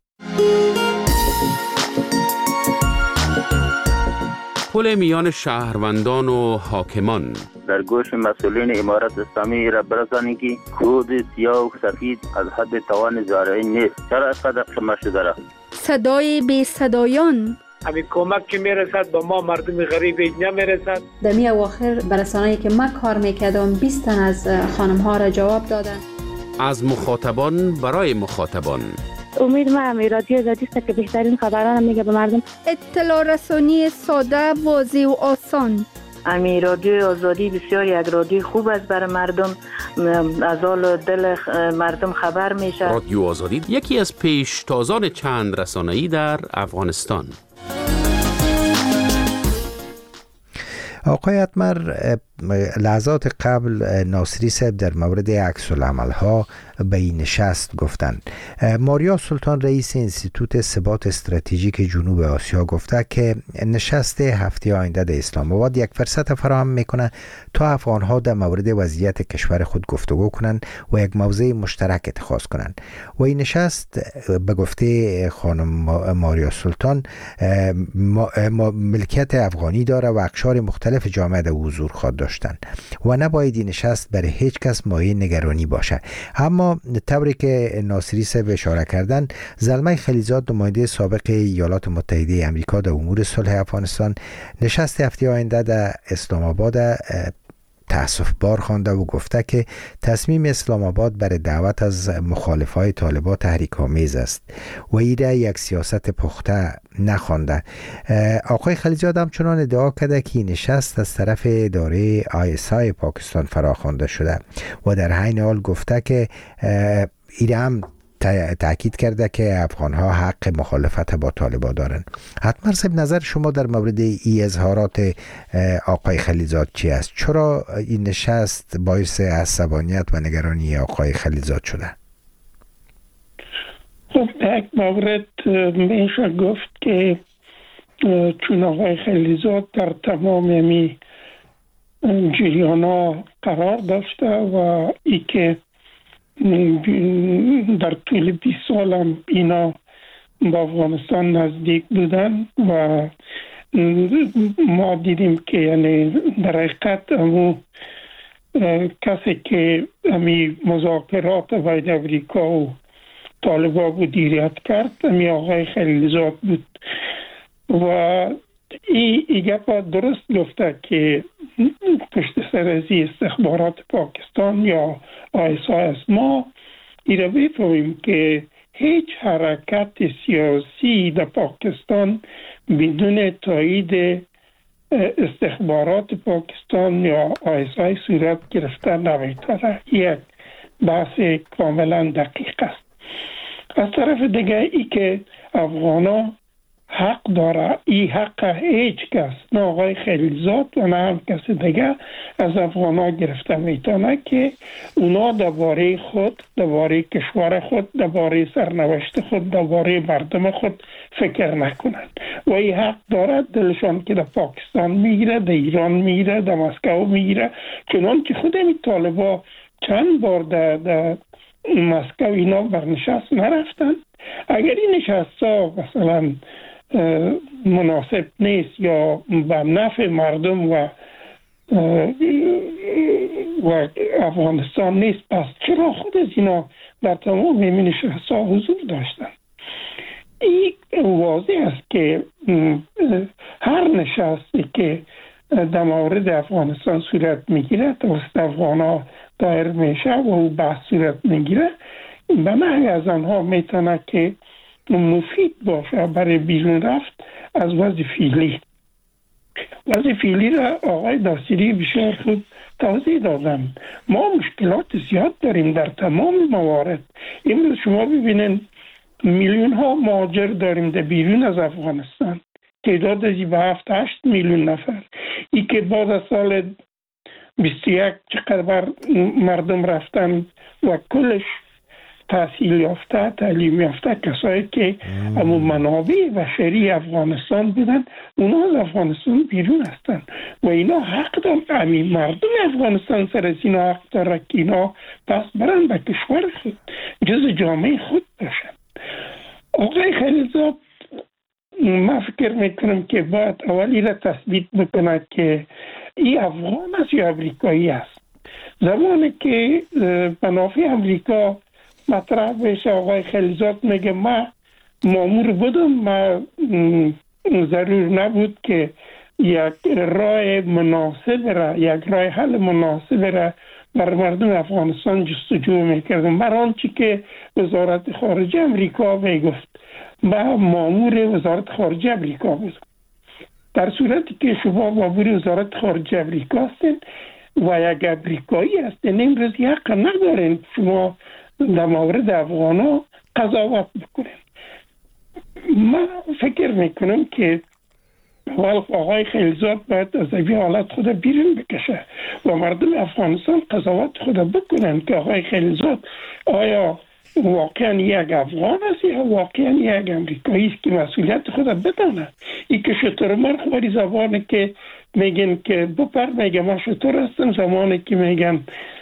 پل میان شهروندان و حاکمان در گوش مسئولین امارت اسلامی را برسانید که کود سیاه و سفید از حد توان زارعی نیست. چرا اینقدر قمه شده را؟ صدای بی صدایان همین کمک که میرسد به ما مردم غریب نمیرسد. در می اواخر برسانه‌ای که من کار میکردم 20 تن از خانم ها را جواب دادن. از مخاطبان برای مخاطبان. امید ما همی رادیو آزادی است که بهترین خبران میگه به مردم. اطلاع رسانی ساده، واضح و آسان. امی رادیو آزادی بسیار یک رادیو خوب است برای مردم، از حال دل مردم خبر میشه. رادیو آزادی یکی از پیشتازان چند رسانه‌ای در افغانستان. آقای اتمر، لحظات قبل ناصری صاحب در مورد عکس العمل ها به این نشست گفتند. ماریا سلطان رئیس انستیتوت ثبات استراتژیک جنوب آسیا گفته که نشست هفته آینده در اسلام آباد یک فرصت فراهم میکنه تا افغان ها در مورد وضعیت کشور خود گفتگو کنند و یک موضع مشترک اتخاذ کنند. و این نشست به گفته خانم ماریا سلطان ملکیت افغانی داره و اقشار مختلف جامعه در حضور خواهد داشتن و نباید این نشست برای هیچ کس مایه نگرانی باشه. اما طوری که ناصری صاحب اشاره کردن، زلمه خلیزاد نماینده سابق ایالات متحده آمریکا در امور صلح افغانستان نشست هفته آینده در اسلام آباد تأسف بار خوانده و گفته که تصمیم اسلام آباد برای دعوت از مخالفای طالبان تحریک آمیز است و ایره یک سیاست پخته نخوانده. آقای خلیزاد همچنان ادعا کرده که این نشست از طرف اداره ISI پاکستان فراخوانده شده و در عین حال گفته که ایره هم تأکید کرده که افغان‌ها حق مخالفت با طالبان دارن. حتما صاحب، نظر شما در مورد این اظهارات آقای خلیزاد چی است؟ چرا این نشست باعث عصبانیت و نگرانی آقای خلیزاد شده؟ خب در یک مورد میشه گفت که چون آقای خلیزاد در تمام امی جریانا قرار داشته و ای که در طول 20 سال هم اینا با افغانستان نزدیک بودن و ما دیدیم که یعنی در حقیقت همون کسی که همی مذاکرات باید امریکا و طالبان مدیریت کرد همی آقای خلیزاد بود و این گپ درست گفته که پشت سر از استخبارات پاکستان یا ISIS ما ایره بفهمیم که هیچ حرکت سیاسی در پاکستان بدون تایید استخبارات پاکستان یا ISIS صورت گرفته نمیتونه. یک بحث کاملا دقیق است. از طرف دیگه ای که افغانا حق داره، این حق هیچ کس، نه آقای خلیلزاد و نه هم کسی دیگه از افغانا گرفته میتونه که اونا درباره خود، درباره کشور خود، درباره سرنوشت خود، درباره مردم خود فکر نکنند و این حق داره. دلشان که در پاکستان میگیره، در ایران میگیره، در مسکو میگیره، چنان که خود این طالبا چند بار در مسکو اینا برنشست نرفتن. اگر این نشست ها مثلا مناسب نیست یا به نفع مردم و افغانستان نیست، پس چرا خود از اینا در تمام این نشست ها حضور داشتن؟ این واضح است که هر نشستی که در مورد افغانستان صورت میگیره توسط افغانا دایر میشه و او بحث صورت میگیره، به نحوی از آنها میتونه که مفید باشه برای بیرون رفت از وضع فعلی. وضع فعلی را آقای داستیری بسیار خوب توضیح دادن. ما مشکلات زیاد داریم در تمام موارد. امروز شما ببینید میلیون ها مهاجر داریم در بیرون از افغانستان، تعداد از به 7-8 میلیون نفر. ای که بعد از سال 21 چقدر مردم رفتن و کلش تحصیل یافته، تعلیم یافته، کسایی که اما منابع بشری افغانستان بودن، اونا از افغانستان بیرون هستن و اینا حق دارن. مردم افغانستان سر از اینا حق داره که اینا پس برن به کشور خود، جز جامعه خود باشن. آقای خلیلزاد من فکر میکنم که باید اولی را تثبیت بکنه که این افغان است یا امریکایی است. زمانی که منافع امریکا مطرح بشه، آقای خلیلزاد میگه من مامور بودم، من ضرور نبود که یک راه مناسب را، یک راه حل مناسب را بر مردم افغانستان جستجو میکردم. بر آنچه که وزارت خارجه امریکا میگفت، من مامور وزارت خارجه امریکا بودم. در صورتی که شما مامور وزارت خارجه امریکا هستین و یک امریکایی هستین، امروز حق ندارین شما در مورد افغانا قضاوت بکنین. من فکر میکنم که آقای خلیلزاد باید از این حالت خود بیرون بکشه و مردم افغانستان قضاوت خود بکنن که آقای خلیلزاد آیا واقعا یک افغان است یا واقعا یک امریکایی است که مسئولیت خود بدانه. این که شطور مرغ بری زبانه که میگن که بپر میگه من شطور هستم، زمانه که میگن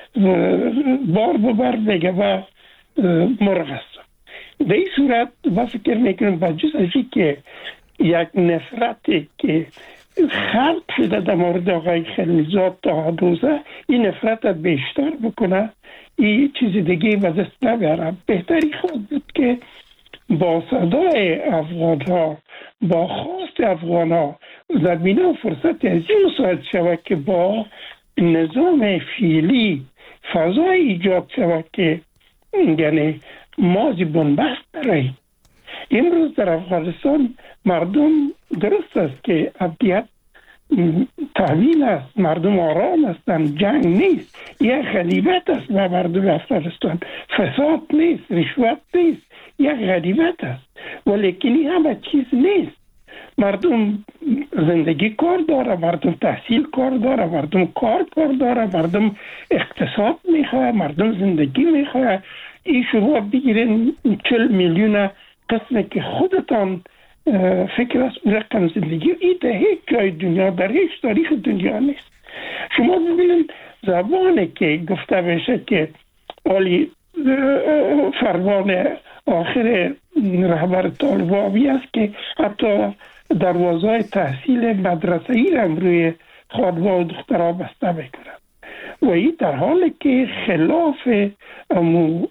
بار ببر میگه من مرغ هستم. به این صورت من فکر میکنم بجز از این که یک نفرتی که خلق شده در مورد آقای خلیلزاد تا روزه، این نفرت بیشتر بکنه، این چیز دیگه به دست نبره. بهتری خود بود که با صدای افغان ها، با خواست افغان ها زمینه و فرصت از این مساعد شود که با نظام فعلی فضای ایجاد شود که یعنی مازی بنبست برای امروز در افغانستان مردم درست است که امنیت تحویل است، مردم آرام هستند، جنگ نیست، یک غنیمت است به مردم افغانستان، فساد نیست، رشوت نیست، یک غنیمت است. ولیکن این همه چیز نیست. مردم زندگی کار داره، مردم تحصیل کار داره، مردم کار داره، مردم اقتصاد میخواه، مردم زندگی میخواه. این شما بگیرین 40 میلیون قسمه که خودتان فکر است رقم زندگی، این در هیچ جای دنیا، در هیچ تاریخ دنیا نیست. شما ببینید زبانه که گفته بشه که ولی فرمان آخر رهبر طالبانی است که حتی دروازه تحصیل مدرسه‌ای را روی خانم‌ها و دخترها بسته میکنند و این در حالی که خلاف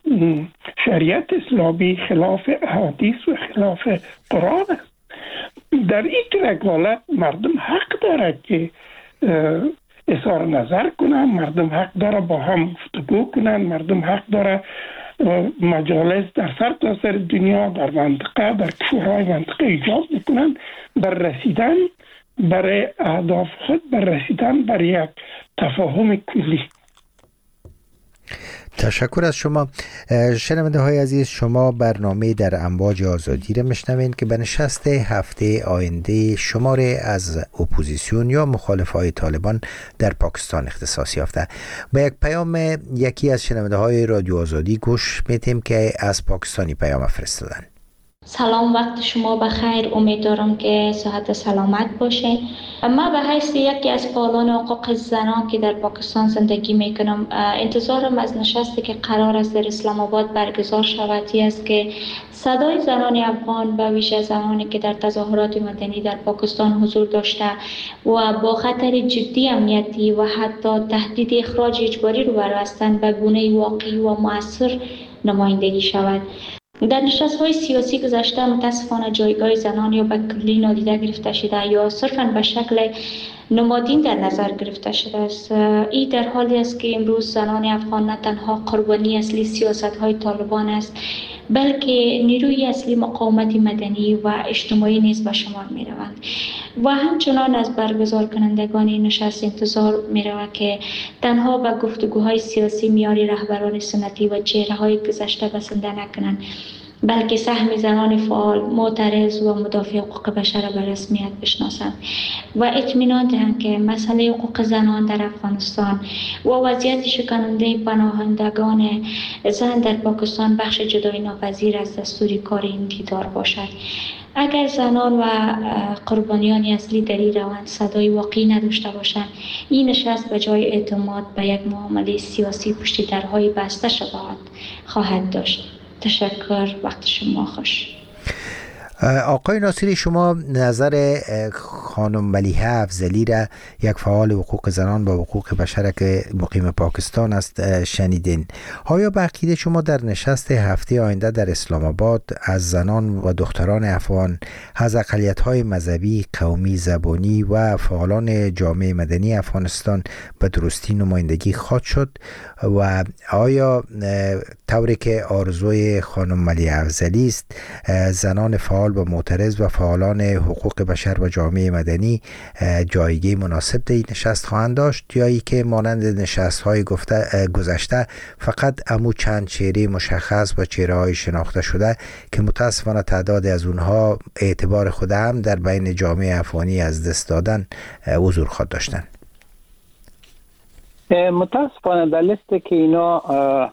شریعت اسلامی، خلاف احادیث و خلاف قرآن است. در این طرح حالت مردم حق داره که اظهار نظر کنن، مردم حق داره با هم گفتگو کنن، مردم حق داره مجالس در سر تا سر دنیا در منطقه در کشورهای منطقه ایجاد بکنن بر رسیدن برای اهداف خود، بر رسیدن بر یک تفاهم کلی. تشکر از شما. شنونده های عزیز، شما برنامه در امواج آزادی را میشنوین که به نشست هفته آینده شماره از اپوزیسیون یا مخالفای طالبان در پاکستان اختصاص یافته. با یک پیام یکی از شنونده های رادیو آزادی گوش میتیم که از پاکستانی پیام فرستادن. سلام، وقت شما بخیر. امیدوارم که صحت سلامت باشه. من به حیث یکی از فعالان حقوق زنان که در پاکستان زندگی میکنم، انتظارم از نشستی که قرار است در اسلام آباد برگزار شود است که صدای زنان افغان به ویژه زنانی که در تظاهرات مدنی در پاکستان حضور داشته و با خطر جدی امنیتی و حتی تهدید اخراج اجباری روبرو هستند به گونه واقعی و مؤثر نمایندگی شود. در نشست‌های سیاسی گذشته متاسفانه جایگاه زنان یا به کلی نادیده گرفته شده یا صرفاً به شکل نمادین در نظر گرفته شده است. این در حالی است که امروز زنان افغان نه تنها قربانی اصلی سیاست‌های طالبان است، بلکه نیروی اصلی مقاومت مدنی و اجتماعی نیز به شمار می روند و همچنان از برگزار کنندگان نشست انتظار می رود که تنها به گفتگوهای سیاسی میان رهبران سنتی و چهره‌های گذشته بسنده نکنند، بلکه سهم زنان فعال، معترض و مدافع حقوق بشر به رسمیت بشناسند و اطمینان دهند که مسئله حقوق زنان در افغانستان و وضعیت شکننده پناهندگان زن در پاکستان بخش جدای ناپذیر از دستور کار این دیدار باشد. اگر زنان و قربانیان اصلی در این روند صدای واقعی نداشته باشند، این نشست به جای اعتماد به یک معامله سیاسی پشت درهای بسته شباهت خواهد داشت. تشکر، وقت شما خوش. آقای ناصری، شما نظر خانم ملیحه افضلی را، یک فعال حقوق زنان و حقوق بشر که مقیم پاکستان است، شنیدین. آیا به عقیده شما در نشست هفته آینده در اسلام آباد از زنان و دختران افغان، از اقلیت‌های مذهبی، قومی، زبانی و فعالان جامعه مدنی افغانستان به درستی نمایندگی خواهد شد و آیا طوری که آرزوی خانم ملیحه افضلی است، زنان فعال و معترض و فعالان حقوق بشر و جامعه مدنی جایگاه مناسب در این نشست خواهند داشت، یا ای که مانند نشست‌های گذشته فقط امو چند چهره مشخص و چهره‌های شناخته شده که متاسفانه تعداد از اونها اعتبار خود هم در بین جامعه افغانی از دست دادن حضور خواهد داشتن؟ متاسفانه در لیستی که اینا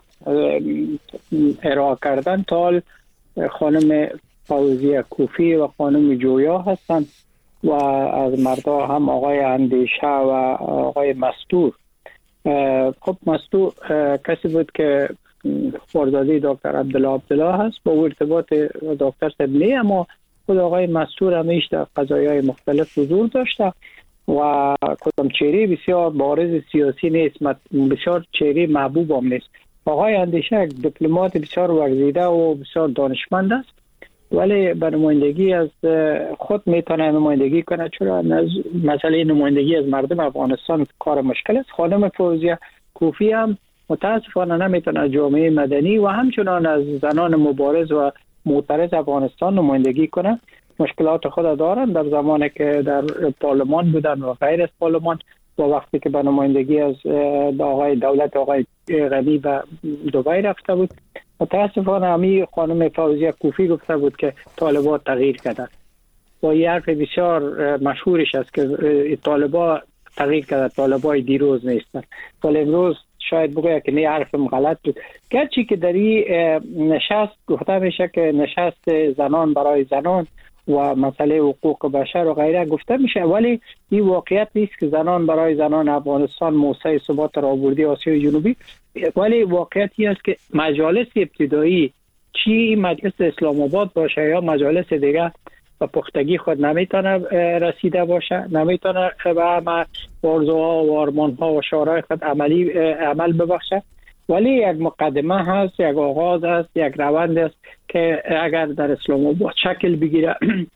ارائه کردن تا خانم فوزیه کوفی و خانم جویا هستند و از مردا هم آقای اندیشه و آقای مستور. خب مستور کسی بود که خواهرزاده دکتر عبدالله هست، با ارتباط دکتر سبنی، اما خود آقای مستور همیشه در قضایای مختلف حضور داشته و کدام چهره بسیار بارز سیاسی نیست، بسیار چهره محبوب هم نیست. آقای اندیشه یک دیپلمات بسیار ورزیده و بسیار دانشمند است، ولی به نمایندگی از خود میتونه نمایندگی کنه، چرا مسئله نمایندگی از مردم افغانستان کار مشکل است. خانم فوزیه کوفی هم متاسفانه نمیتونه جامعه مدنی و همچنان از زنان مبارز و معترض افغانستان نمایندگی کنه. مشکلات خود دارن در زمانی که در پارلمان بودن و غیر از پارلمان و وقتی که به نمایندگی از آقای دولت آقای غنی به دبی رفته بود. متاسفانه همی خانم فوزیه کوفی گفته بود که طالبان تغییر کردن و یه حرف بسیار مشهورش است که طالبان تغییر کردن، طالبان دیروز نیستن. ولی امروز شاید بگوید که نه، حرفم غلط بود. گرچه که در این نشست گفته میشه که نشست زنان برای زنان و مسئله حقوق بشر و غیره گفته میشه، ولی این واقعیت نیست که زنان برای زنان افغانستان موسع ثبات را آوردی آسیای جنوبی، ولی واقعیتی است که مجالس ابتدایی، چی مجلس اسلام آباد باشه یا مجالس دیگه، و پختگی خود نمیتونه رسیده باشه، نمیتونه به همه آرزوها و آرمانها و شعارهای خود عمل ببخشه. ولی یک مقدمه هست، یک آغاز است، یک روند است که اگر در اسلام آباد شکل بگیره،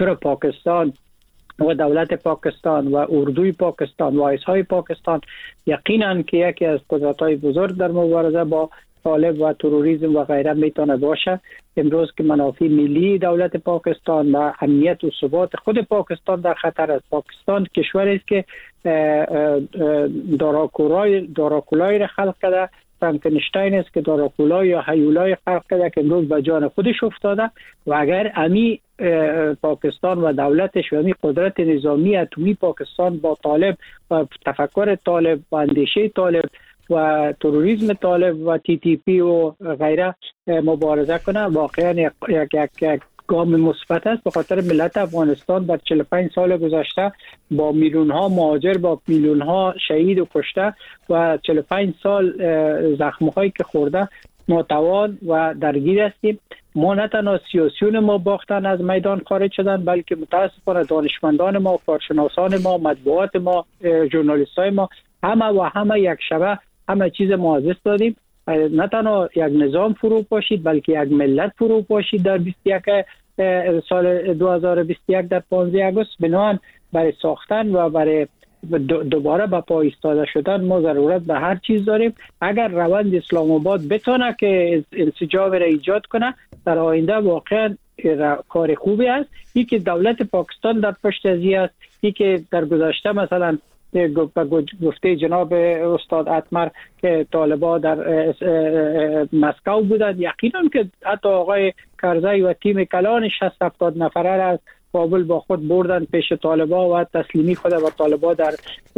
چرا پاکستان و دولت پاکستان و اردوی پاکستان و وایس‌های پاکستان یقینا که یکی از قدرت‌های بزرگ در مبارزه با طالب و تروریسم و غیره میتونه باشه. امروز که منافع ملی دولت پاکستان و امنیت و ثبات خود پاکستان در خطر است. پاکستان کشوری است که داراکولای را خلق کرده، فرانکنشتاین است که داراکولای یا هیولای خلق کرده که امروز به جان خودش افتاده و اگر امی پاکستان و دولتش و امی قدرت نظامی اتمی پاکستان با طالب و تفکر طالب و اندیشه طالب و تروریسم طالب و TTP و غیره مبارزه کنه، واقعا یک گام مثبت است. به خاطر ملت افغانستان در 45 سال گذشته با میلیون ها مهاجر، با میلیون ها شهید و کشته و 45 سال زخم هایی که خورده ناتوان و درگیر هستیم. ما نه تنها سیاسیون ما باختن از میدان خارج شدن، بلکه متاسفانه دانشمندان ما، کارشناسان ما، مطبوعات ما، ژورنالیست های ما همه یک شبه همه چیز ما از دست دادیم. نه تنها یک نظام فرو پاشید بلکه یک ملت فرو پاشید در 21 سال 2021 در 15 آگوست. بنابراین برای ساختن و برای دوباره به پا ایستاده شدن ما ضرورت به هر چیز داریم. اگر روند اسلام آباد بتونه که انسجام را ایجاد کنه در آینده واقعا کار خوبی است. این که دولت پاکستان در پشت ازی است، این که در گذشته مثلا گفته جناب استاد اتمر که طالبان در مسکو بودند، یقینا که حتی آقای کرزی و تیم کلانش 60-70 نفره را از کابل با خود بردن پیش طالبان و تسلیمی خود با طالبان در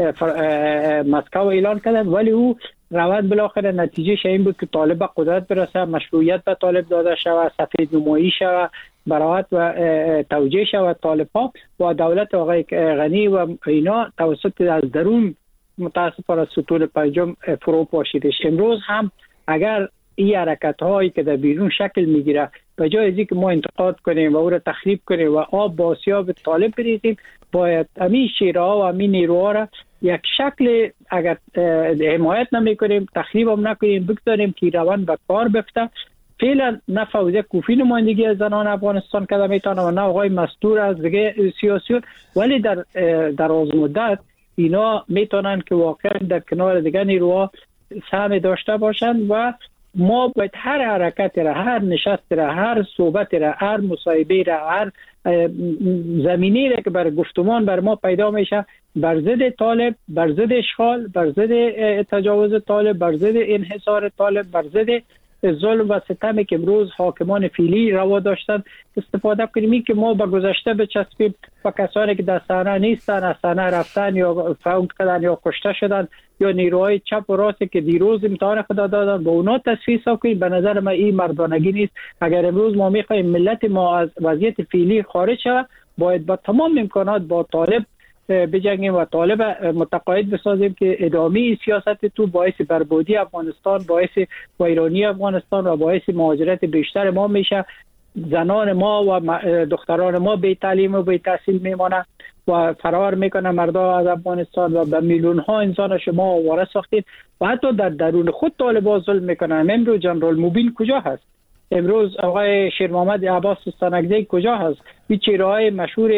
مسکو اعلان کردند، ولی او روند بالاخره نتیجه این بود که طالب به قدرت برسه، مشروعیت به طالب داده شود، سفید نمایی شود، براعت و توجیه شود طالب ها و دولت آقای غنی و اینا توسط از درون متاسفانه ستون پنجم فرو پاشیدش. امروز هم اگر این حرکت هایی که در بیرون شکل میگیره به جای از اینکه ما انتقاد کنیم و او را تخریب کنیم و آب با آسیاب طالب بریزیم، باید همین شیره ها و همین نیروها را یک شکل اگر حمایت نمی کنیم، تخریب هم نکنیم، بگذاریم که روند به کار بفته. فعلا نه فوزیه کوفی نمایندگی از زنان افغانستان کده میتونه و نه آقای مستور از دیگه سیاسیون، ولی در دراز مدت اینا میتونن که واقعا در کنار دیگه نیروها سهم داشته باشند و ما باید هر حرکت را، هر نشست را، هر صحبت را، هر مصاحبه را، هر زمینی را که بر گفتمان بر ما پیدا میشه بر ضد طالب، بر ضد اشغال، بر ضد تجاوز طالب، بر ضد انحصار طالب، بر ضد ظلم و ستمی که امروز حاکمان فعلی روا داشتن استفاده کنیم. که ما به گذشته بچسبیم و کسانی که در صحنه نیستن، از صحنه رفتن یا فوت کردن یا کشته شدن یا نیروهای چپ و راست که دیروز امتحان خود دادن با اونا تصفیه کنیم، به نظر من این مردانگی نیست. اگر امروز ما میخوایم ملت ما از وضعیت فعلی خارج شود، باید با تمام امکانات با طالب بجنگیم و طالب متقاعد بسازیم که ادامه سیاست تو باعث بربادی افغانستان، باعث ویرانی افغانستان و باعث مهاجرت بیشتر ما میشه. زنان ما و دختران ما بی تعلیم و بی تحصیل میمانند و فرار میکنه مردا از افغانستان و به میلیون ها انسان شما آواره ساختید و حتی در درون خود طالبان ظلم میکنن. امروز جنرال موبین کجا هست؟ امروز آقای شیر محمد عباس استانکزی کجا هست؟ این چهره‌های مشهور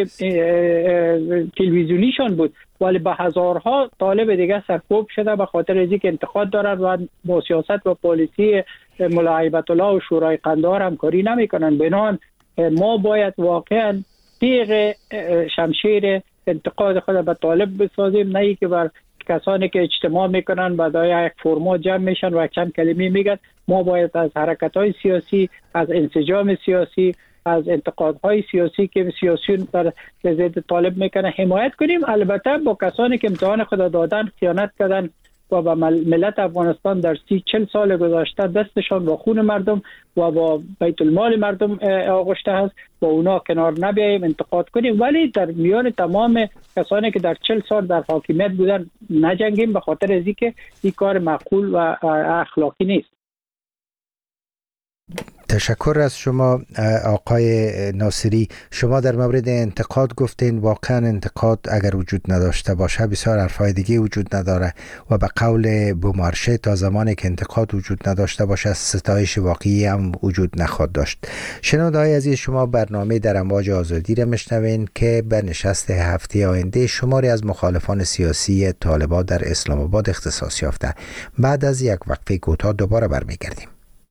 تلویزیونیشان بود، ولی به هزارها طالب دیگه سرکوب شده به خاطر از اینکه انتقاد دارن و با سیاست و پالیسی ملا هیبت الله و شورای قندهار همکاری نمیکنن. بنابراین ما باید واقعا تیغ شمشیر انتقاد خود به طالب بسازیم، نه که بر کسانی که اجتماع میکنن بعد یک فرما جمع میشن و چند کلمه میگن. ما باید از حرکت‌های سیاسی، از انسجام سیاسی، از انتقادهای سیاسی که سیاسیون در ضد طالب میکنه حمایت کنیم. البته با کسانی که امتحان خود دادن، خیانت کردن و با ملت افغانستان در 30-40 سال گذشته دستشان با خون مردم و با بیت المال مردم آغشته هست، با اونا کنار نبیاییم، انتقاد کنیم، ولی در میان تمام کسانی که در 40 سال در حاکمیت بودن نجنگیم، به خاطر از اینکه این کار معقول و اخلاقی نیست. تشکر از شما آقای ناصری. شما در مورد انتقاد گفتین، واقعا انتقاد اگر وجود نداشته باشه بسیار حرفای دیگه وجود نداره و به قول بومارشه تا زمانی که انتقاد وجود نداشته باشه ستایش واقعی هم وجود نخواهد داشت. شنونده‌های عزیز، شما برنامه در امواج آزادی را میشنوین که به نشست هفته آینده شماری از مخالفان سیاسی طالبان در اسلام آباد اختصاص یافته. بعد از یک وقفه کوتاه دوباره برمیگردیم.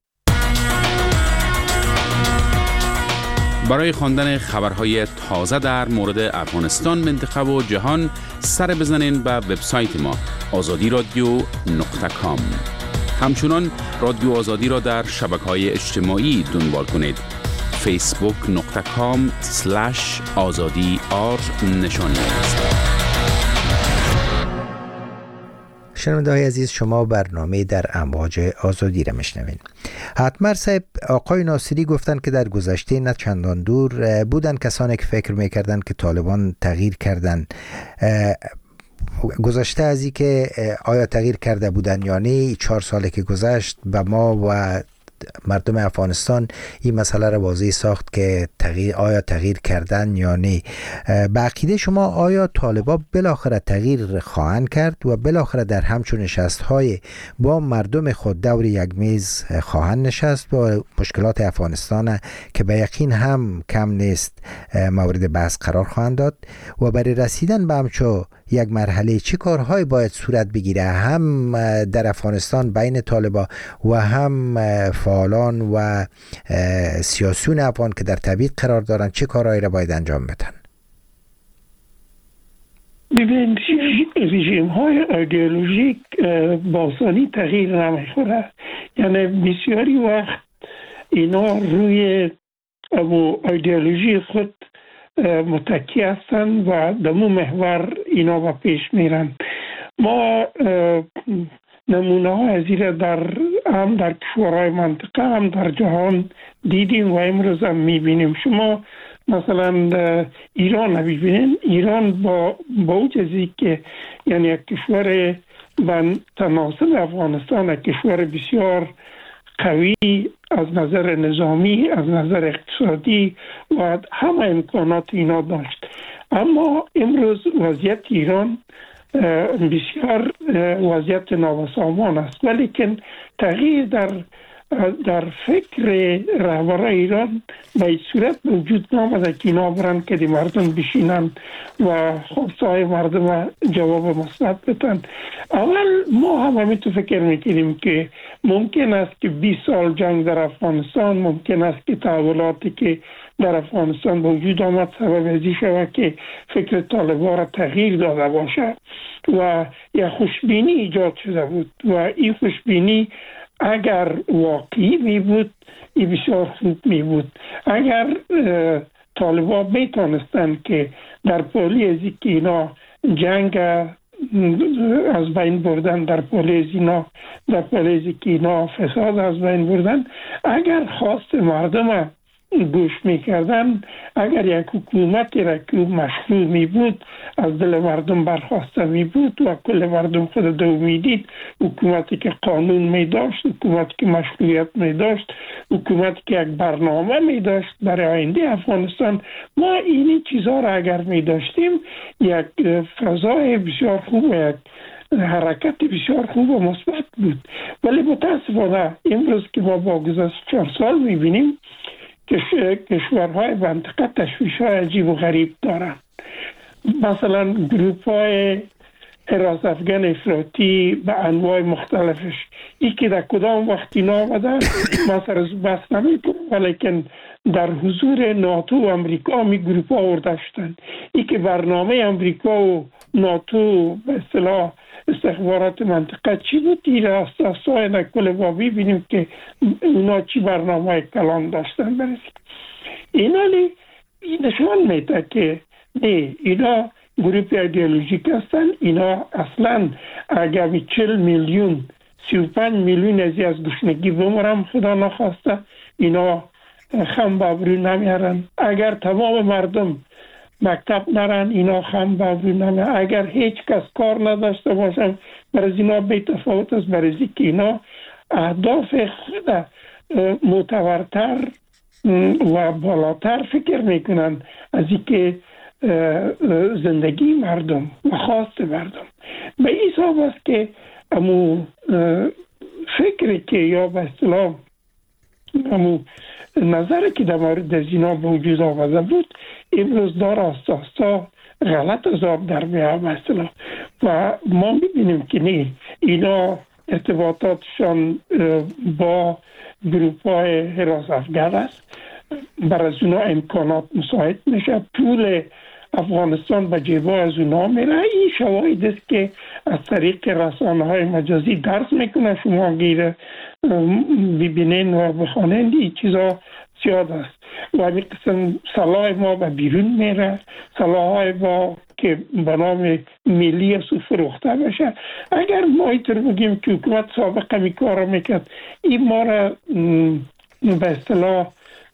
برای خواندن خبرهای تازه در مورد افغانستان، منطقه و جهان سر بزنین به وبسایت ما azadiradio.com. همچنان رادیو آزادی را در شبکه‌های اجتماعی دنبال کنید. facebook.com/azadi_r نشانی است. شنونده‌های عزیز، شما برنامه در امواج آزادی را میشنوین. حتمر صاحب، آقای ناصری گفتن که در گذشته نه چندان دور بودن کسانی که فکر میکردن که طالبان تغییر کردن. گذشته از این که آیا تغییر کرده بودن یا نه، 4 ساله که گذشت به ما و مردم افغانستان این مسئله را واضح ساخت که آیا تغییر کردن یا نه. به عقیده شما آیا طالبان بالاخره تغییر خواهند کرد و بالاخره در همچون نشست‌های با مردم خود دور یک میز خواهند نشست و مشکلات افغانستان که به یقین هم کم نیست مورد بحث قرار خواهند داد؟ و برای رسیدن به همچو یک مرحله چه کارهایی باید صورت بگیره، هم در افغانستان بین طالبان و هم فعالان و سیاسیون افغان که در تبعید قرار دارن، چه کارهایی را باید انجام بدن؟ ببین، رژیم های ایدئولوژیک با آسانی تغییر نمیخوره. یعنی بسیاری وقت اینا روی ایدئولوژی خود متکی هستند و دمو محور اینا با پیش میرن. ما نمونه ها از این هم در کشورهای منطقه هم در جهان دیدیم و امروز هم میبینیم. شما مثلا ایران ببینید، ایران با وجودی که یعنی یک کشور به تناسب افغانستان، یک کشور بسیار قوی از نظر نظامی، از نظر اقتصادی و همه امکانات اینا داشت، اما امروز وضعیت ایران بسیار وضعیت نابسامان است. ولیکن تغییر در فکر رهبران ایران به این صورت وجود نامده که اینا برن که دی مردم بشینن و خواستهای مردم جواب مثبت بدن. اول ما هم همین تو فکر میکنیم که ممکن است که 20 سال جنگ در افغانستان، ممکن است که تحولاتی که در افغانستان به وجود آمد سبب ازی شود که فکر طالبان را تغییر داده باشه و یا خوشبینی ایجاد شده بود و این خوشبینی اگر واقعی می بود این بسیار خوب می بود. اگر طالبان میتونستند که در پولی از که اینا جنگ از بین بردن، در پولی که اینا فساد از بین بردن، اگر خواست مردم گوش میکردن، اگر یک حکومتی را که مشروع می بود از دل مردم برخواسته می بود و کل مردم خود دو می دید، حکومتی که قانون می داشت، حکومتی که مشروعیت می داشت، حکومتی که یک برنامه می داشت برای آینده افغانستان، ما اینی چیزها را اگر می داشتیم یک فضای بسیار خوب و یک حرکت بسیار خوب و مثبت بود. ولی متاسفانه امروز که ما با گذشت 4 سال می بینیم کشورهای منطقه تشویش‌های عجیب و غریب دارند. مثلا گروه‌های حراس افغان افراطی به انواع مختلفش، این که در کدام وقتی نامده مثلا بس نمی‌کنه، ولیکن در حضور ناتو و امریکا می گروه‌ها آورده شدند. این که برنامه امریکا و ناتو به اصطلاح استخبارات منطقه چی بود، این اساسای نکل با ببینیم که اونا چی برنامه کلان داشتن برسید. اینا نشان میده که نه، اینا گروپ ایدئولوژیک هستن. اینا اصلا اگر 40 میلیون 35 میلیون از گشنگی بمرم خدا نخواسته، اینا خم بابرو نمیارن. اگر تمام مردم مکتب نرن، اینا خم بابرو نمیارن. اگر هیچ کس کار نداشته باشن، برای اینا بی تفاوت است، برای که اینا اهداف خود معتبرتر و بالاتر فکر میکنند از اینکه زندگی مردم و خواست مردم. به این حساب است که امو فکری که یا به اصطلاح امو نظری که در مورد اینا به وجود آمده بود امروز دار آستا غلط از آب در میاد به اصطلاح. و ما میبینیم که نه، اینا ارتباطاتشان با گروپ های حراس افغان است، برای از اونا امکانات مساعد میشه، پول افغانستان به جیبا از اونا میره. این شواهد است که از طریق رسانه های مجازی درس میکنه، شما گیره ببینین و بخوانین، این چیزا زیاد است. و این قسم سلاح ما به بیرون میره، سلاح های ما که به نام ملی است و فروخته بشه. اگر ما اینطور بگیم که حکومت سابق می کار میکرد، این ما را به اصطلاح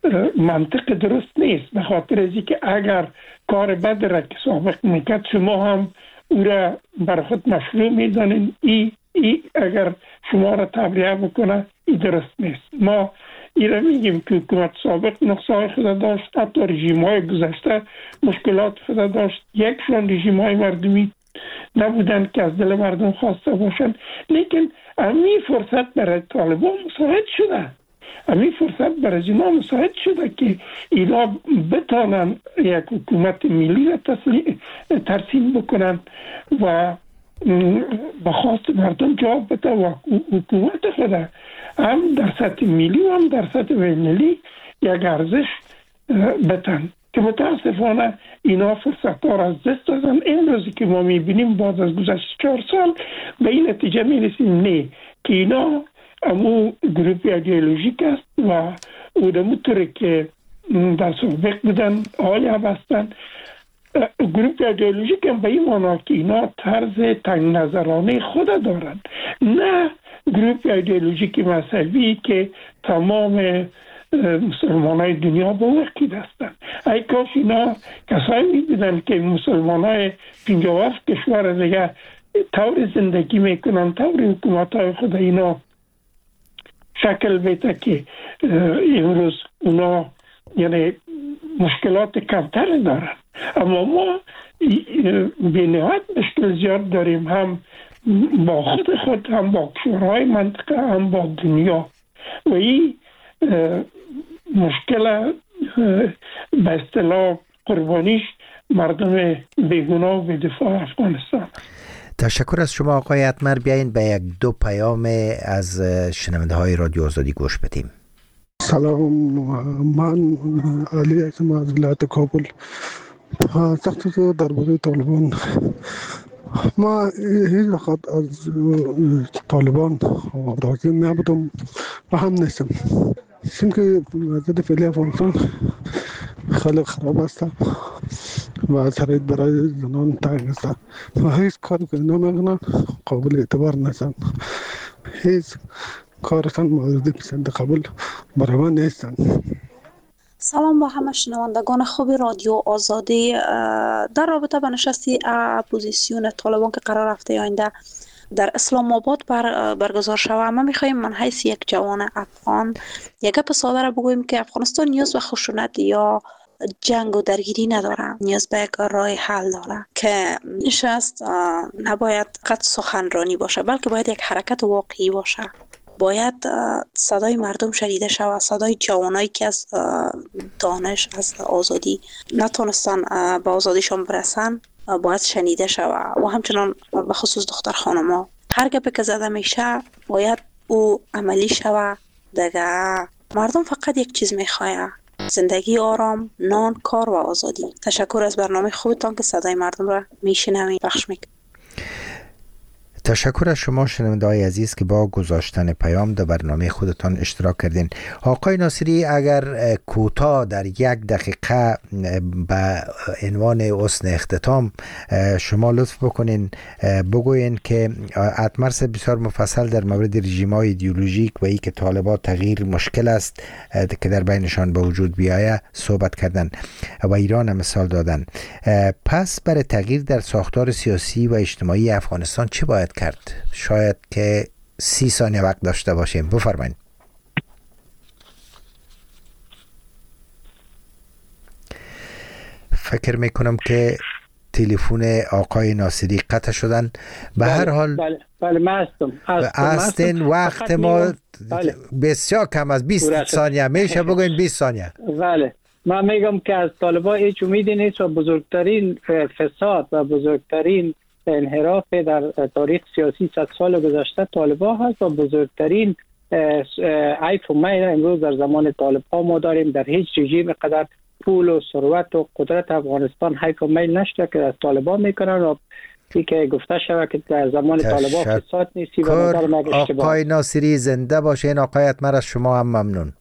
منطق درست نیست، به خاطر از اینکه اگر کار بد را که سابق میکرد شما هم او را بر خود مشروع میدانین، ای اگر شما را تبریه بکنه ای درست نیست. ما ای را میگیم که حکومت سابق نقصهای خود داشت، حتی رژیم های گذشته مشکلات خود داشت، یکشان رژیم های مردمی نبودن که از دل مردم خواسته باشن، لیکن همین فرصت برای طالبان مساعد شده، همین فرصت برای اینا مساعد شده که اینا بتانن یک حکومت ملی را ترسیم بکنن و به خواست مردم جواب بده و حکومت خود هم در سطح ملی و هم در سطح بین‌المللی یک ارزش بتن که متاسفانه اینا فرصت ها را از دست دادن. این روزی که ما میبینیم بعد از گذشت 4 سال به این نتیجه میرسیم نه که اینا امو گروپ ایدئولوژیک است و او دموطوری که در سابق بودن آیا بستن. گروپ ایدئولوژیک هم به این معنا که اینا طرز تنگ نظرانه خود دارن، نه گروپ ایدئولوژیک مذهبی که تمام مسلمان های دنیا با وقید هستن. ای کاش اینا کسایی میدیدن که مسلمان های 57 کشور دیگه طور زندگی میکنن، طور حکومت های خود اینا شکل بیده که امروز اونا یعنی مشکلات کمتر دارن. اما ما به نهایت مشکل زیاد داریم، هم با خود هم با کشورهای منطقه هم با دنیا، و این مشکل به اصطلاح قربانیش مردم بیگناه و بدفاع افغانستان. تشکر از شما آقای اتمر. بیاین به یک دو پیام از شنونده های رادیو آزادی گوش بدیم. سلام، من علی هستم از ولایت کابل. سخت درباره طالبان ما هیچ وقت از طالبان راضی نبودم و هم نیستم، چون که وضعیت فعلی افغانستان خیلی خراب است و شرایط برای زنان تنگ است و هیچ کاری که اینا میکنن قابل اعتبار نیستن، هیچ کارشان مورد پسند قبول برای من نیستن. سلام با همه شنوندگان خوب رادیو آزادی. در رابطه با نشست اپوزیسیون طالبان که قرار هفته آینده در اسلام آباد برگزار شود، ما میخوایم من حیث یک جوان افغان یک گپ ساده را بگوییم که افغانستان نیاز به خشونت یا جنگ و درگیری نداره، نیاز به یک راه حل داره که نشست نباید فقط سخنرانی باشه، بلکه باید یک حرکت واقعی باشه. باید صدای مردم شنیده شود، صدای جوانایی که از دانش، از آزادی نتونستن به آزادیشان برسن باید شنیده شود و همچنان به خصوص دختر خانما هر گپی که زده میشه باید او عملی شود. دیگه مردم فقط یک چیز میخواه: زندگی آرام، نان، کار و آزادی. تشکر از برنامه خوبتان که صدای مردم را میشنوید پخش میکنید. تشکر از شما شنونده های عزیز که با گذاشتن پیام در برنامه خودتان اشتراک کردین. آقای ناصری، اگر کوتاه در 1 دقیقه به عنوان حسن اختتام شما لطف بکنین بگوین که اتمرس بسیار مفصل در مورد رژیم های ایدئولوژیک و ای که طالبان تغییر مشکل است که در بینشان به وجود بیایه صحبت کردن و ایران هم مثال دادن. پس برای تغییر در ساختار سیاسی و اجتماعی افغانستان چه باید کرد؟ شاید که 30 ثانیه وقت داشته باشیم، بفرمایید. فکر میکنم که تلفن آقای ناصری قطع شدن. به هر حال بله من هستین. وقت ما بسیار کم از 20 ثانیه میشه بگوین 20 ثانیه. بله من میگم که از طالبان هیچ امیدی نیست و بزرگترین فساد و بزرگترین انحراف در تاریخ سیاسی 100 سال گذشته طالبان هست و بزرگترین عیب و میل امروز در زمان طالبان ما داریم. در هیچ رژیم قدر پول و ثروت و قدرت افغانستان حیف و میل نشده که از طالبان میکنن و این که گفته شود که در زمان طالبان فساد نیستی و نظر ما اشتباه. آقای ناصری زنده باشین. آقای اتمر از شما هم ممنون.